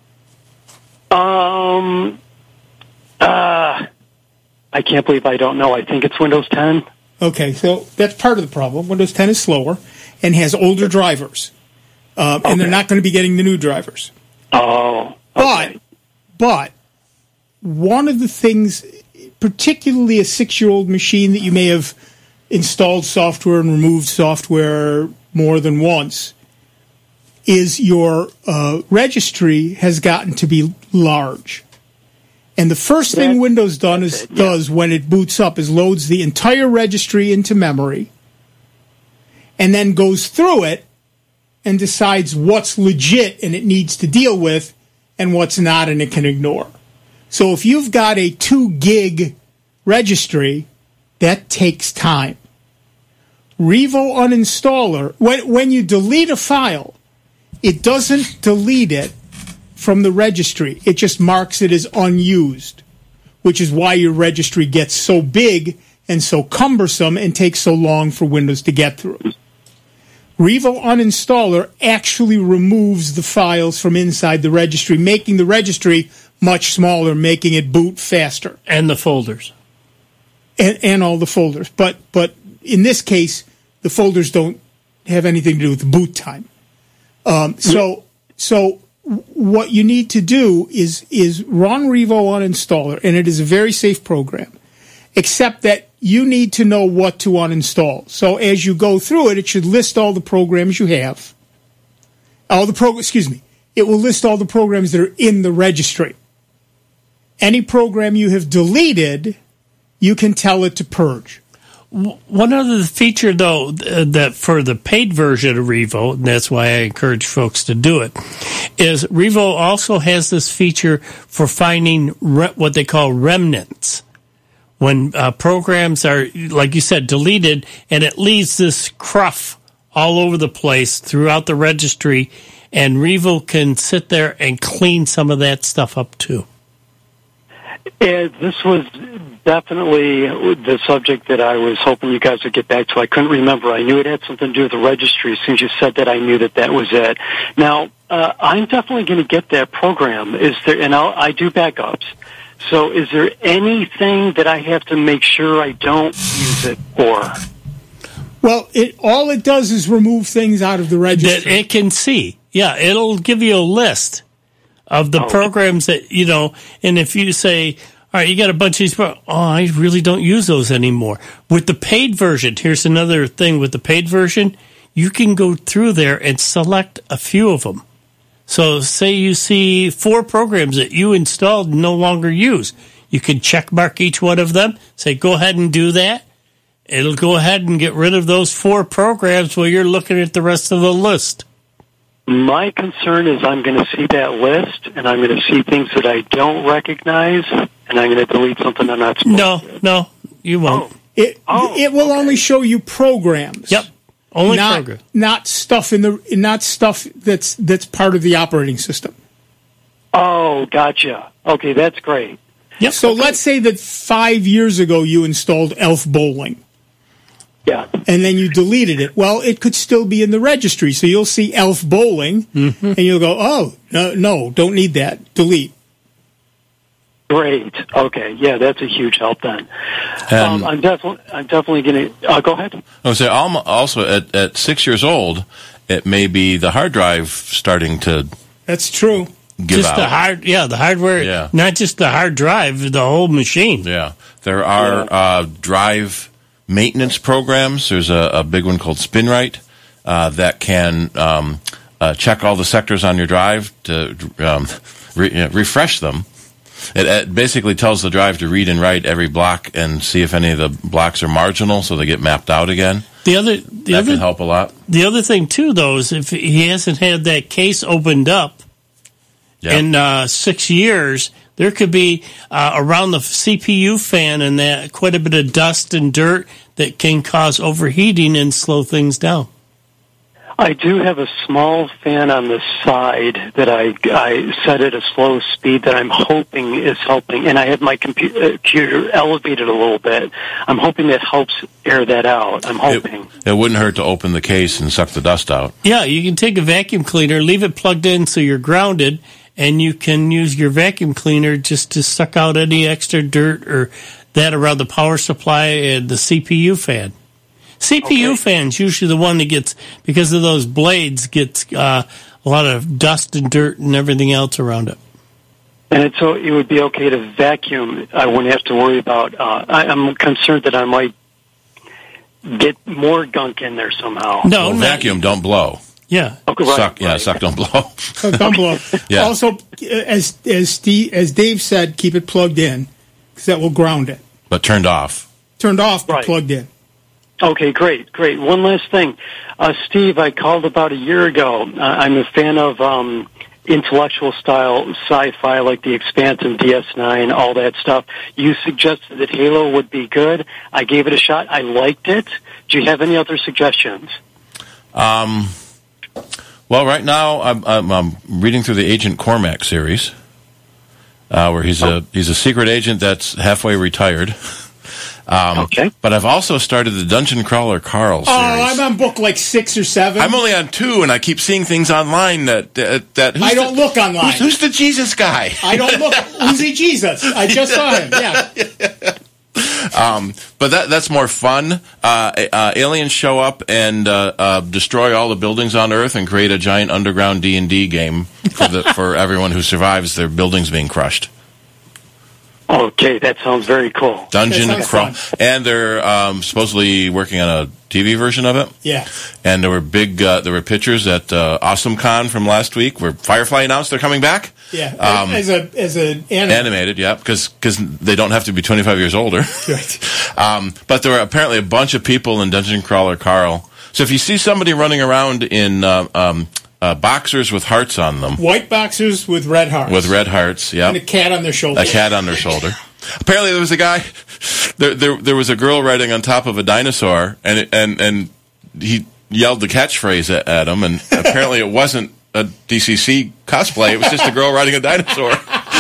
I can't believe I don't know. I think it's Windows 10. Okay, so that's part of the problem. Windows 10 is slower and has older drivers. And they're not going to be getting the new drivers. Oh. Okay. But one of the things, particularly a 6-year-old machine that you may have installed software and removed software more than once, is your registry has gotten to be large. And the first thing Windows does when it boots up is loads the entire registry into memory and then goes through it and decides what's legit and it needs to deal with and what's not and it can ignore. So if you've got a 2 gig registry, that takes time. Revo Uninstaller, when you delete a file, it doesn't delete it from the registry. It just marks it as unused, which is why your registry gets so big and so cumbersome and takes so long for Windows to get through. Revo Uninstaller actually removes the files from inside the registry, making the registry much smaller, making it boot faster. And the folders. And all the folders. But in this case, the folders don't have anything to do with the boot time. So what you need to do is run Revo Uninstaller, and it is a very safe program, except that you need to know what to uninstall. So as you go through it, it should list all the programs you have. It will list all the programs that are in the registry. Any program you have deleted, you can tell it to purge. One other feature, though, that for the paid version of Revo, and that's why I encourage folks to do it, is Revo also has this feature for finding what they call remnants. When programs are, like you said, deleted, and it leaves this cruff all over the place throughout the registry, and Revo can sit there and clean some of that stuff up, too. This was definitely the subject that I was hoping you guys would get back to. I couldn't remember. I knew it had something to do with the registry. As soon as you said that, I knew that was it. Now, I'm definitely going to get that program. And I do backups. So is there anything that I have to make sure I don't use it for? Well, all it does is remove things out of the registry. That it can see. Yeah, it'll give you a list of the programs that, and if you say, all right, you got a bunch of these programs, I really don't use those anymore. With the paid version, here's another thing with the paid version, you can go through there and select a few of them. So say you see 4 programs that you installed and no longer use. You can check mark each one of them, say go ahead and do that. It'll go ahead and get rid of those 4 programs while you're looking at the rest of the list. My concern is I'm going to see that list, and I'm going to see things that I don't recognize, and I'm going to delete something I'm not supposed to. No, you won't. It will only show you programs. Yep. Only program. Not stuff that's part of the operating system. Oh, gotcha. Okay, that's great. Yep. So let's say that 5 years ago you installed Elf Bowling. Yeah. And then you deleted it. Well, it could still be in the registry. So you'll see Elf Bowling, and you'll go, no, don't need that. Delete. Great. Okay. Yeah, that's a huge help then. I'm definitely going to go ahead. I would say also at 6 years old, it may be the hard drive starting to. That's true. Give just out. The hardware. Yeah. Not just the hard drive, the whole machine. Yeah. There are drive maintenance programs. There's a big one called SpinRite that can check all the sectors on your drive to refresh them. It basically tells the drive to read and write every block and see if any of the blocks are marginal, so they get mapped out again. That can help a lot. The other thing too, though, is if he hasn't had that case opened up in 6 years, there could be around the CPU fan and that quite a bit of dust and dirt that can cause overheating and slow things down. I do have a small fan on the side that I set at a slow speed that I'm hoping is helping, and I have my computer elevated a little bit. I'm hoping that helps air that out. I'm hoping. It wouldn't hurt to open the case and suck the dust out. Yeah, you can take a vacuum cleaner, leave it plugged in so you're grounded, and you can use your vacuum cleaner just to suck out any extra dirt or that around the power supply and the CPU fan. CPU fan's usually the one that gets, because of those blades, gets a lot of dust and dirt and everything else around it. And so it would be okay to vacuum. I wouldn't have to worry about, I'm concerned that I might get more gunk in there somehow. No, vacuum, don't blow. Yeah. Okay, right, suck, yeah, suck, don't blow. Don't blow. Yeah. Also, as Dave said, keep it plugged in, because that will ground it. But turned off. Turned off, but plugged in. Okay, great. One last thing. Steve, I called about a year ago. I'm a fan of intellectual style sci-fi like The Expanse and DS9, all that stuff. You suggested that Halo would be good. I gave it a shot. I liked it. Do you have any other suggestions? Well, right now I'm reading through the Agent Cormac series, where he's a secret agent that's halfway retired. Okay. But I've also started the Dungeon Crawler Carl series. Oh, I'm on book like 6 or 7. I'm only on 2, and I keep seeing things online that I don't look online. Who's the Jesus guy? I don't look. Who's the Jesus? I just saw him. Yeah. But that's more fun. Aliens show up and destroy all the buildings on Earth and create a giant underground D&D game for everyone who survives their buildings being crushed. Okay, that sounds very cool. Dungeon Crawl. And they're supposedly working on a TV version of it. Yeah. And there were pictures at AwesomeCon from last week where Firefly announced they're coming back. Yeah, as an animated, yeah, because they don't have to be 25 years older. Right. But there were apparently a bunch of people in Dungeon Crawler Carl. So if you see somebody running around in boxers with hearts on them. White boxers with red hearts. With red hearts, yeah. And a cat on their shoulder. A cat on their shoulder. Apparently there was a guy, there was a girl riding on top of a dinosaur, and he yelled the catchphrase at him, and apparently it wasn't a DCC cosplay, it was just a girl riding a dinosaur.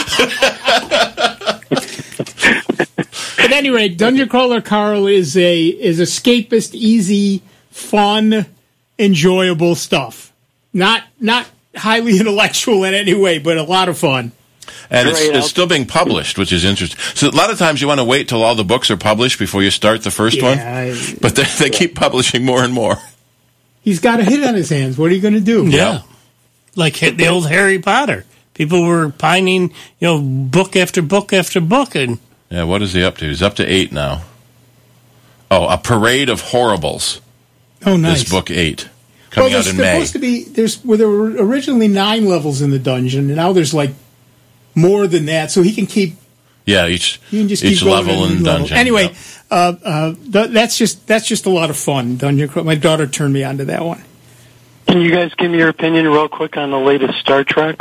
At any rate, Dungeon Crawler Carl is escapist, easy, fun, enjoyable stuff. Not highly intellectual in any way, but a lot of fun. And it's still being published, which is interesting. So a lot of times you want to wait till all the books are published before you start the first one. But they keep publishing more and more. He's got a hit on his hands. What are you going to do? Yeah. Like the old Harry Potter. People were pining, book after book after book. And yeah, what is he up to? He's up to 8 now. Oh, A Parade of Horribles. Oh, nice. This book 8. Coming out in May. There were originally 9 levels in the dungeon, and now there's like more than that, so he can keep. Yeah, each level in dungeon. Anyway, that's just a lot of fun. Dungeon. My daughter turned me on to that one. Can you guys give me your opinion real quick on the latest Star Treks?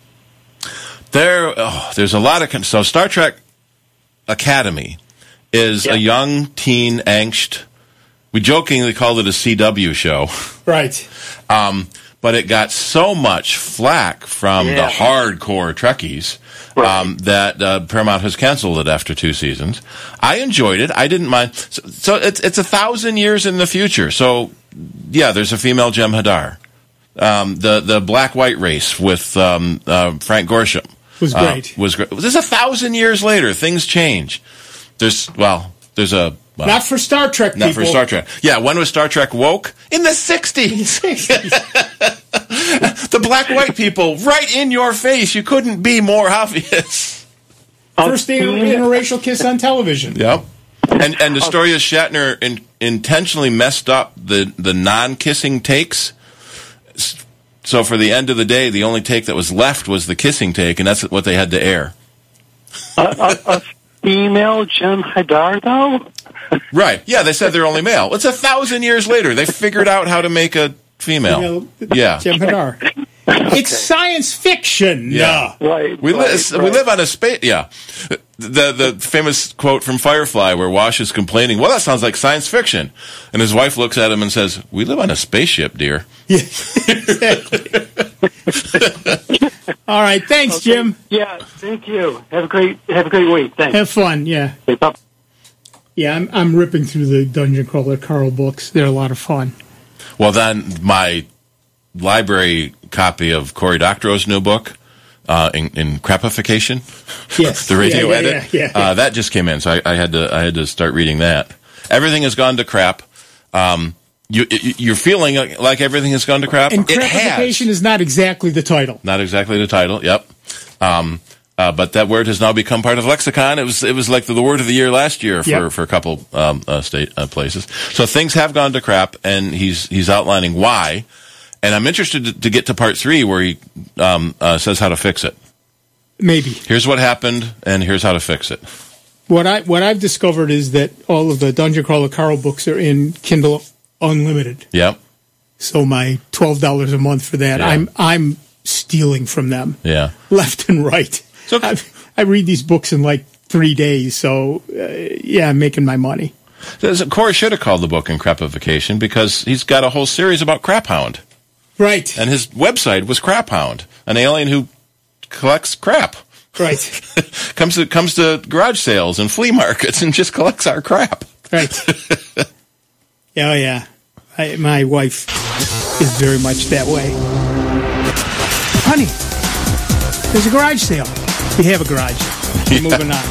There's a lot of so Star Trek Academy is a young teen angst. We jokingly called it a CW show. Right. But it got so much flack from the hardcore Trekkies that Paramount has canceled it after 2 seasons. I enjoyed it. I didn't mind. So it's 1,000 years in the future. So, yeah, there's a female Jem'Hadar. The black-white race with Frank Gorshin. Was great. This is 1,000 years later. Things change. There's a... Well, not for Star Trek people. Not for Star Trek. Yeah, when was Star Trek woke? In the 60s. The black-white people, right in your face. You couldn't be more obvious. First interracial kiss on television. Yep. And the story is Shatner intentionally messed up the non-kissing takes. So for the end of the day, the only take that was left was the kissing take, and that's what they had to air. A female Jem'Hadar, though? Right. Yeah, they said they're only male. It's 1,000 years later. They figured out how to make a female. Yeah. Jem'Hadar. It's science fiction. Yeah. Right. We live on a space. Yeah. The famous quote from Firefly where Wash is complaining, well, that sounds like science fiction. And his wife looks at him and says, we live on a spaceship, dear. Yeah, exactly. All right. Thanks, Jim. Yeah, thank you. Have a great week. Thanks. Have fun, yeah. Yeah, I'm ripping through the Dungeon Crawler Carl books. They're a lot of fun. Well, then my library copy of Cory Doctorow's new book, in Crapification, yes, the radio edit, yeah. That just came in, so I had to start reading that. Everything has gone to crap. You're feeling like everything has gone to crap. And Crapification is not exactly the title. Not exactly the title. Yep. But that word has now become part of lexicon. It was like the word of the year last year for a couple places. So things have gone to crap, and he's outlining why. And I'm interested to get to part 3 where he says how to fix it. Maybe. Here's what happened, and here's how to fix it. What I've discovered is that all of the Dungeon Crawler Carl books are in Kindle Unlimited. Yep. So my $12 a month for that, I'm stealing from them. Yeah. Left and right. So I read these books in like 3 days, so I'm making my money. Corey should have called the book Increpification because he's got a whole series about Crap Hound. Right. And his website was Crap Hound, an alien who collects crap. Right. comes to garage sales and flea markets and just collects our crap. Right. Oh, yeah. My wife is very much that way. Honey, there's a garage sale. We have a garage. We're moving on.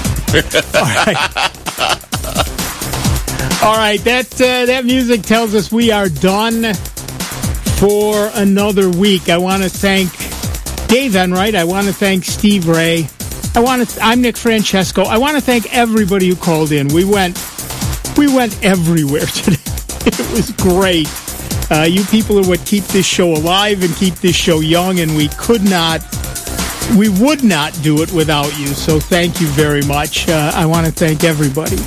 All right. That music tells us we are done for another week. I want to thank Dave Enright. I want to thank Steve Ray. I'm Nick Francesco. I want to thank everybody who called in. We went everywhere today. It was great. You people are what keep this show alive and keep this show young, and we would not do it without you. So thank you very much. I want to thank everybody.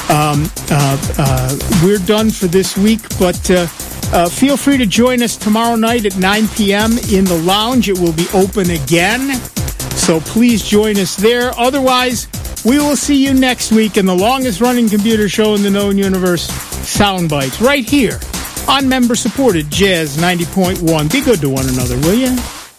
We're done for this week, but feel free to join us tomorrow night at 9 p.m. in the lounge. It will be open again, so please join us there. Otherwise, we will see you next week in the longest-running computer show in the known universe, Soundbites, right here on member-supported Jazz 90.1. Be good to one another, will you?